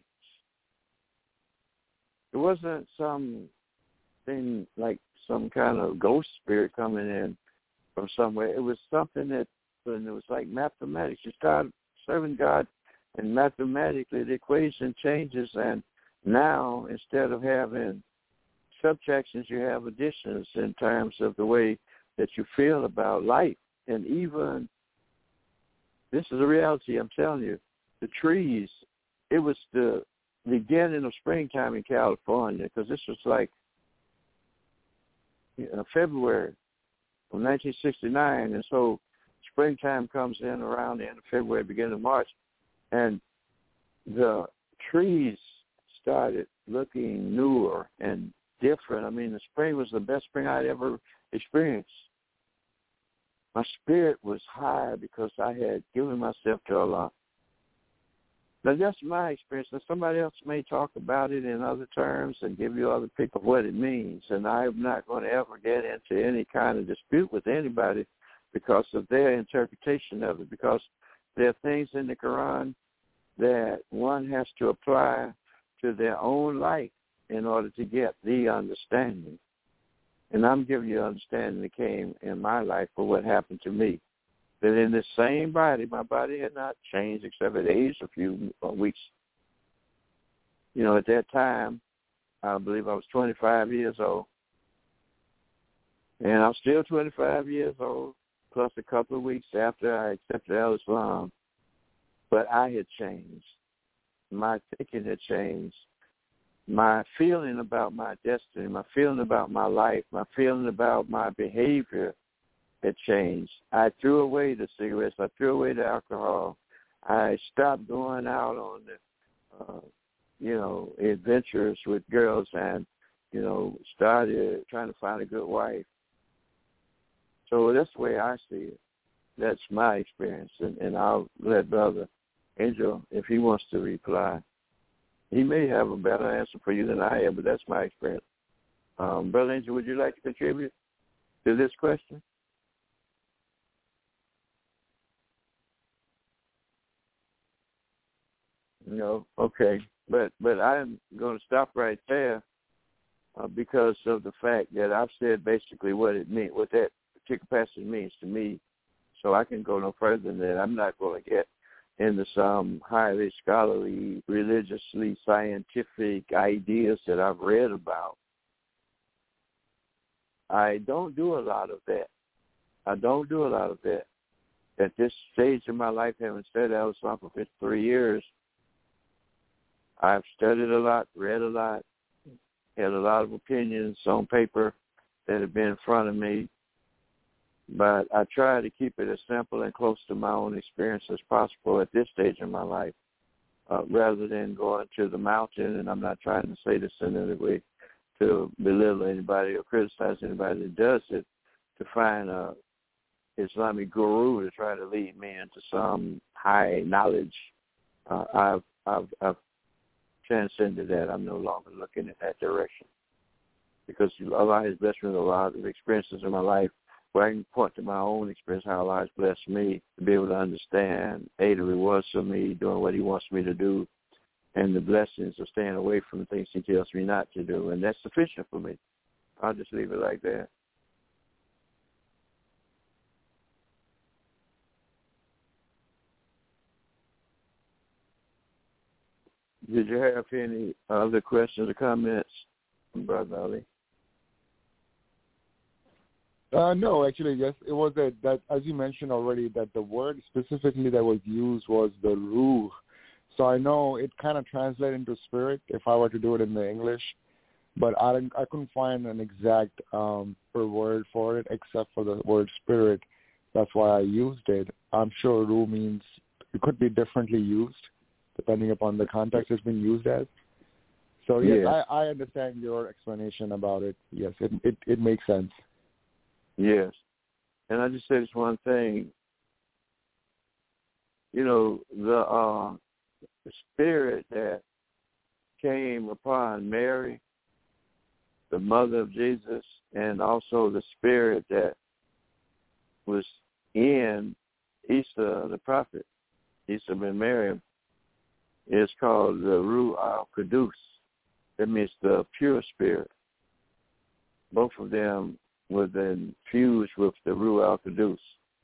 It wasn't something like some kind of ghost spirit coming in from somewhere. It was something that, and it was like mathematics. You start serving God, and mathematically the equation changes, and now instead of having subtractions, you have additions in terms of the way that you feel about life. And even, this is a reality, I'm telling you, the trees, it was the beginning of springtime in California, because this was like you know, February of nineteen sixty-nine, and so springtime comes in around the end of February, beginning of March, and the trees started looking newer and different. I mean, the spring was the best spring I'd ever experienced. My spirit was high because I had given myself to Allah. Now, that's my experience. Now, somebody else may talk about it in other terms and give you other people what it means, and I'm not going to ever get into any kind of dispute with anybody because of their interpretation of it, because there are things in the Quran that one has to apply to their own life in order to get the understanding. And I'm giving you understanding that came in my life for what happened to me. That in this same body, my body had not changed except it aged a few weeks. You know, at that time, I believe I was twenty-five years old. And I'm still twenty-five years old, plus a couple of weeks after I accepted Al-Islam. But I had changed. My thinking had changed. My feeling about my destiny, my feeling about my life, my feeling about my behavior had changed. I threw away the cigarettes. I threw away the alcohol. I stopped going out on the, uh, you know, adventures with girls and, you know, started trying to find a good wife. So that's the way I see it. That's my experience. And, and I'll let Brother Angel, if he wants to reply, he may have a better answer for you than I have, but that's my experience. Um, Brother Angel, would you like to contribute to this question? No, okay, but but I'm going to stop right there uh, because of the fact that I've said basically what it means, what that particular passage means to me. So I can go no further than that. I'm not going to get into some highly scholarly, religiously scientific ideas that I've read about. I don't do a lot of that. I don't do a lot of that. At this stage in my life, having studied Al-Islam for fifty-three years, I've studied a lot, read a lot, had a lot of opinions on paper that have been in front of me, but I try to keep it as simple and close to my own experience as possible at this stage in my life, uh, rather than going to the mountain, and I'm not trying to say this in any way to belittle anybody or criticize anybody that does it, to find a Islamic guru to try to lead me into some high knowledge. Uh, I've, I've, I've transcended that. I'm no longer looking in that direction, because Allah has blessed me with a lot of experiences in my life where I can point to my own experience, how Allah has blessed me to be able to understand, A, the rewards of me doing what he wants me to do, and the blessings of staying away from the things he tells me not to do. And that's sufficient for me. I'll just leave it like that. Did you have any other questions or comments, Brother Ali? Uh, no, actually, yes. It was that, that, as you mentioned already, that the word specifically that was used was the ruh. So I know it kind of translates into spirit if I were to do it in the English, but I didn't, I couldn't find an exact um, word for it except for the word spirit. That's why I used it. I'm sure ruh means it could be differently used depending upon the context it's been used as. So yes, yes. I, I understand your explanation about it. Yes, it, it it makes sense. Yes. And I just say this one thing. You know, the, uh, the spirit that came upon Mary, the mother of Jesus, and also the spirit that was in Isa, the prophet, Isa ben Maryam, is called the Ruh al-Qudus. That means the pure spirit. Both of them were then fused with the Ruh al-Qudus.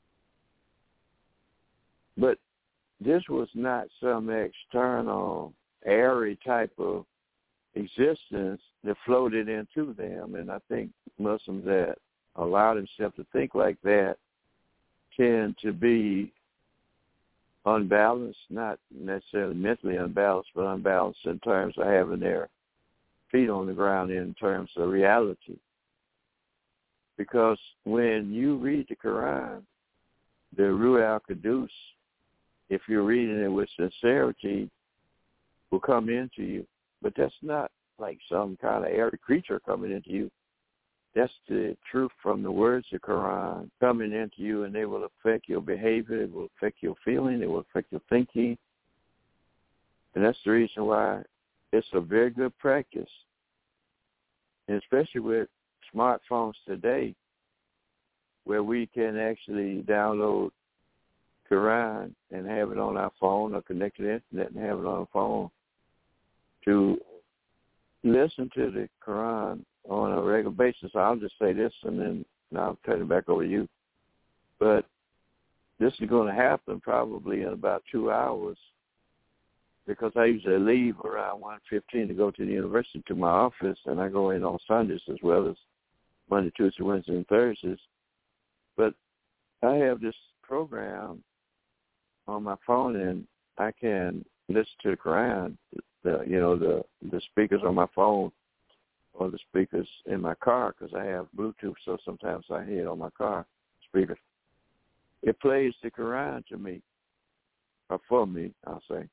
But this was not some external, airy type of existence that floated into them. And I think Muslims that allow themselves to think like that tend to be unbalanced, not necessarily mentally unbalanced, but unbalanced in terms of having their feet on the ground in terms of reality. Because when you read the Quran, the Ruh al-Qudus, if you're reading it with sincerity, will come into you. But that's not like some kind of airy creature coming into you. That's the truth from the words of the Quran coming into you, and they will affect your behavior, it will affect your feeling, it will affect your thinking. And that's the reason why it's a very good practice, and especially with smartphones today, where we can actually download Quran and have it on our phone or connect to the internet and have it on our phone to listen to the Quran on a regular basis. I'll just say this and then I'll turn it back over to you. But this is going to happen probably in about two hours because I usually leave around one fifteen to go to the university to my office, and I go in on Sundays as well as Monday, Tuesday, Wednesday, and Thursdays. But I have this program on my phone, and I can listen to the Quran, the, you know, the, the speakers on my phone or the speakers in my car, because I have Bluetooth, so sometimes I hear it on my car speakers. It plays the Quran to me, or for me, I'll say.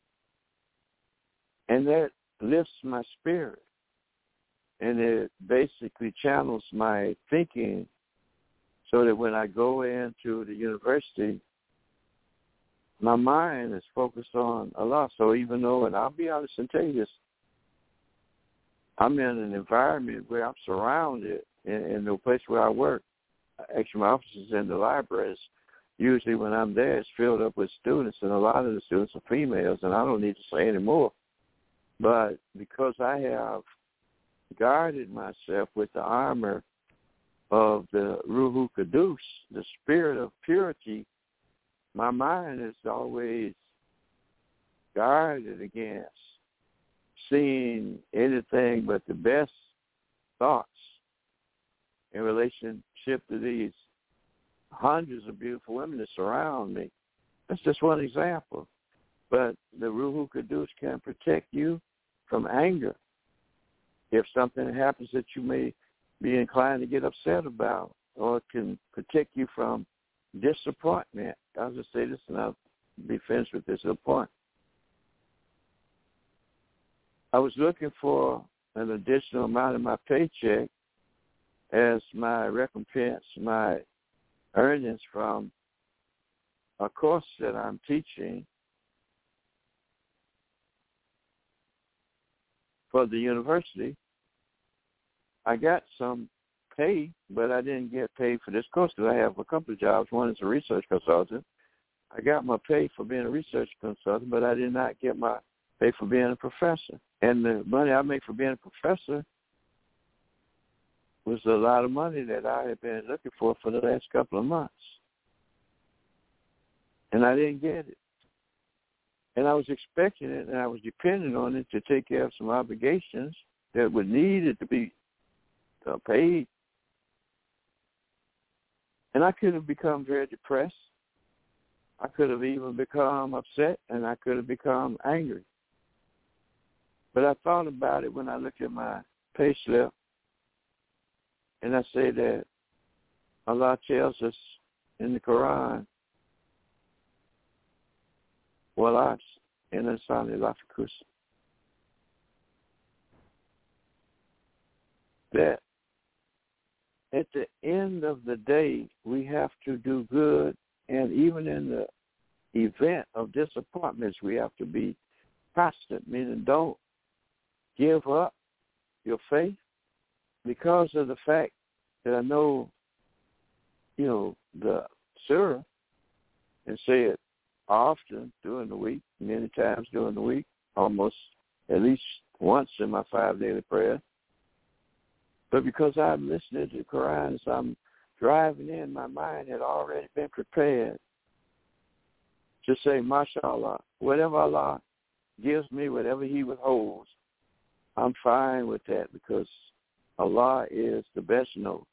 And that lifts my spirit, and it basically channels my thinking so that when I go into the university, my mind is focused on Allah. So even though, and I'll be honest and tell you this, I'm in an environment where I'm surrounded in, in the place where I work. Actually, my office is in the libraries. Usually when I'm there, it's filled up with students, and a lot of the students are females, and I don't need to say any more. But because I have guarded myself with the armor of the Ruh al-Qudus, the spirit of purity, my mind is always guarded against seeing anything but the best thoughts in relationship to these hundreds of beautiful women that surround me. That's just one example. But the Ruh al-Qudus can protect you from anger. If something happens that you may be inclined to get upset about, or it can protect you from disappointment. I'll just say this and I'll be finished with this little point. I was looking for an additional amount of my paycheck as my recompense, my earnings from a course that I'm teaching for the university. I got some pay, but I didn't get paid for this course because I have a couple of jobs. One is a research consultant. I got my pay for being a research consultant, but I did not get my pay for being a professor. And the money I make for being a professor was a lot of money that I had been looking for for the last couple of months. And I didn't get it. And I was expecting it, and I was depending on it to take care of some obligations that would need it to be uh, paid. And I could have become very depressed. I could have even become upset, and I could have become angry. But I thought about it when I looked at my pay slip, and I say that Allah tells us in the Quran, Walas in Asani Lafikus, that at the end of the day, we have to do good, and even in the event of disappointments, we have to be constant, meaning don't give up your faith because of the fact that I know, you know, the surah, and say it often during the week, many times during the week, almost at least once in my five daily prayers. But because I'm listening to the Quran as I'm driving in, my mind had already been prepared to say, MashaAllah, whatever Allah gives me, whatever he withholds, I'm fine with that because Allah is the best knower.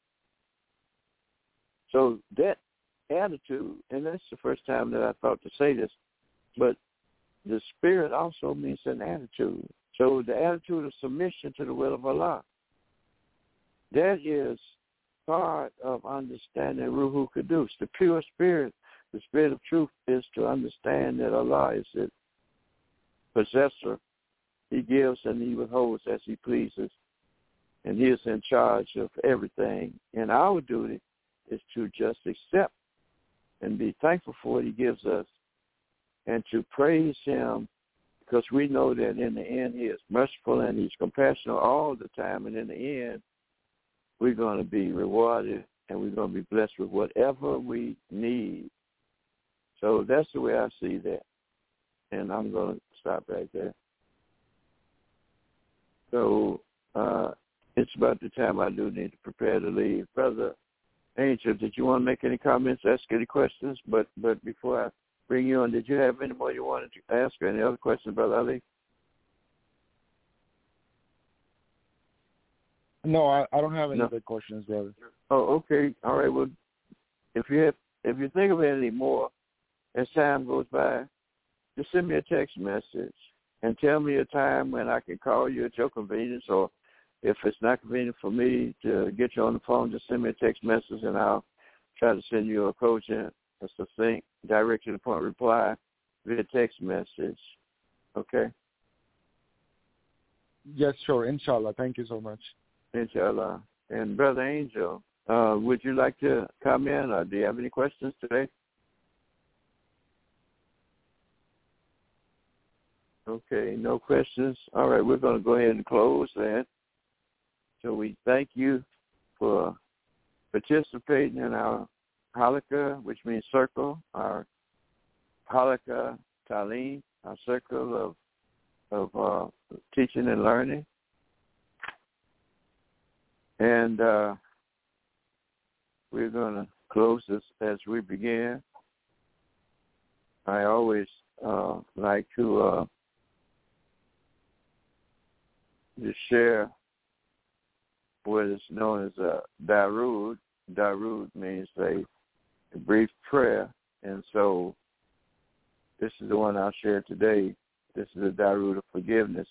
So that attitude, and that's the first time that I thought to say this, but the spirit also means an attitude. So the attitude of submission to the will of Allah, that is part of understanding Ruhu Qudus. The pure spirit, the spirit of truth, is to understand that Allah is the possessor. He gives and he withholds as he pleases, and he is in charge of everything. And our duty is to just accept and be thankful for what he gives us and to praise him, because we know that in the end he is merciful and he's compassionate all the time, and in the end we're going to be rewarded and we're going to be blessed with whatever we need. So that's the way I see that, and I'm going to stop right there. So uh, it's about the time I do need to prepare to leave. Brother Angel, did you want to make any comments, ask any questions? But but before I bring you on, did you have any more you wanted to ask or any other questions, Brother Ali? No, I, I don't have any No. other questions, brother. Oh, okay. All right. Well, if you have, if you think of any more as time goes by, just send me a text message and tell me a time when I can call you at your convenience, or if it's not convenient for me to get you on the phone, just send me a text message and I'll try to send you a cogent, a succinct, direct to the point reply via text message. Okay? Yes, sure. Inshallah. Thank you so much. Inshallah. And Brother Angel, uh, would you like to comment, or do you have any questions today? Okay, no questions. All right, we're going to go ahead and close then. So we thank you for participating in our Halakha, which means circle, our Halakha Talim, our circle of of uh, teaching and learning. And uh, we're going to close this as we begin. I always uh, like to uh, just share what is known as a Darood. Darood means a, a brief prayer. And so this is the one I'll share today. This is the Darood of forgiveness.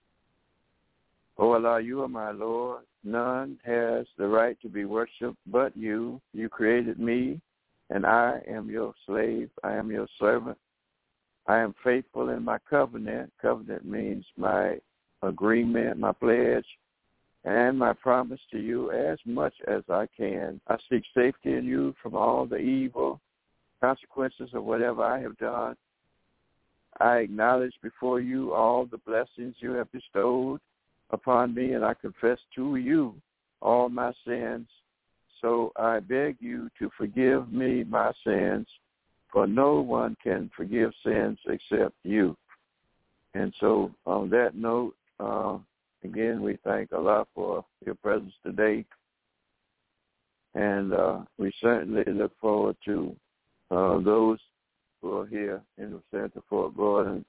O Allah, you are my Lord. None has the right to be worshipped but you. You created me, and I am your slave. I am your servant. I am faithful in my covenant. Covenant means my agreement, my pledge and my promise to you as much as I can. I seek safety in you from all the evil consequences of whatever I have done. I acknowledge before you all the blessings you have bestowed upon me, and I confess to you all my sins. So I beg you to forgive me my sins, for no one can forgive sins except you. And so on that note, uh, again, we thank Allah for your presence today. And uh, we certainly look forward to uh, those who are here in the Center Fort Gordon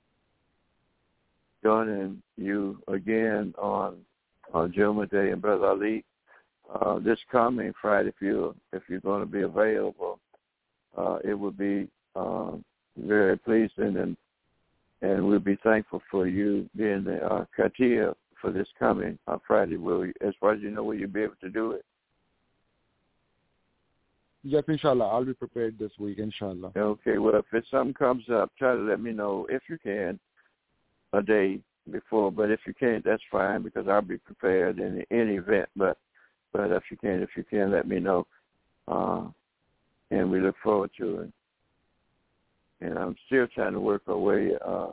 joining you again on, on Jumu'ah Day. And Brother Ali, uh, this coming Friday, if, you, if you're going to be available, uh, it would be uh, very pleasing, and and we'll be thankful for you being the uh, Katia for this coming uh, Friday. Will you, as far as you know, will you be able to do it? Yes, inshallah. I'll be prepared this week, inshallah. Okay, well, if it's something comes up, try to let me know, if you can, a day before. But if you can't, that's fine, because I'll be prepared in any event. But but if you can, if you can, let me know. Uh, and we look forward to it. And I'm still trying to work our way uh,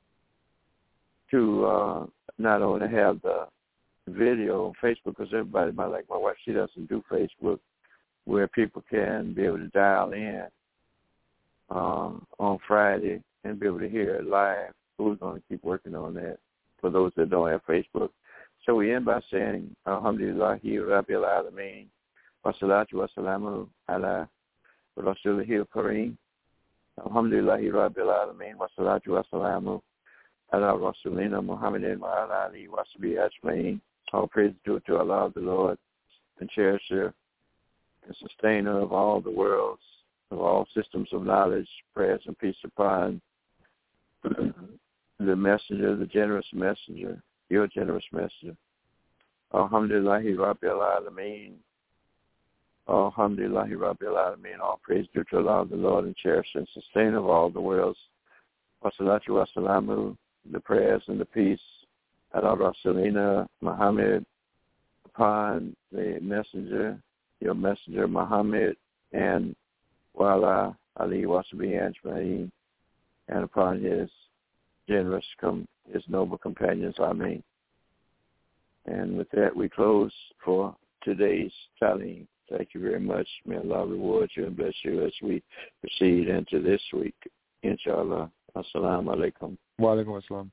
to uh, not only have the video on Facebook, because everybody might, like my wife, she doesn't do Facebook, where people can be able to dial in um, on Friday and be able to hear it live. So we're going to keep working on that for those that don't have Facebook. So we end by saying, Alhamdulillahi Rabbil Alameen, wa salatu wa salamu ala Rasulihi al-Kareem. Alhamdulillahi Rabbil Alameen, wa salatu wa salamu ala Rasulina Muhammadin wa ala alihi wa sahbihi ajma'in. All praise due to Allah, the Lord, and cherisher, the sustainer of all the worlds, of all systems of knowledge. Prayers and peace upon the messenger, the generous messenger, your generous messenger. Alhamdulillahi Rabbil Alameen. Alhamdulillahi Rabbil Alameen. All praise due to Allah, the Lord, and cherisher and sustainer of all the worlds. Wassalatu wassalamu, the prayers and the peace, ala Rasulina Muhammad, upon the messenger, your messenger Muhammad, and wala Ali Wasabi Ajma'in, and upon his generous, com- his noble companions, Ameen. And with that, we close for today's Talim. Thank you very much. May Allah reward you and bless you as we proceed into this week. Inshallah. Assalamu alaikum. Wa alaikum assalam.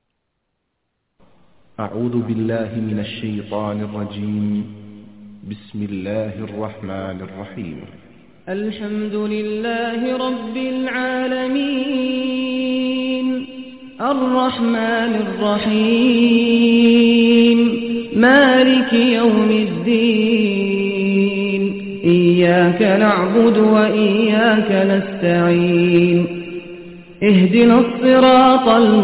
أعوذ بالله من الشيطان الرجيم بسم الله الرحمن الرحيم الحمد لله رب العالمين الرحمن الرحيم مالك يوم الدين إياك نعبد وإياك نستعين اهدنا الصراط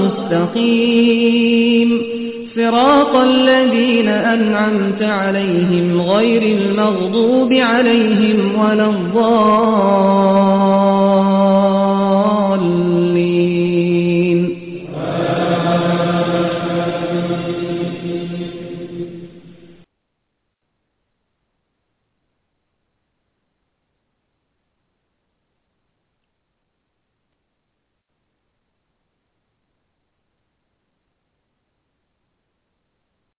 المستقيم صراط الذين أنعمت عليهم غير المغضوب عليهم ولا الضالين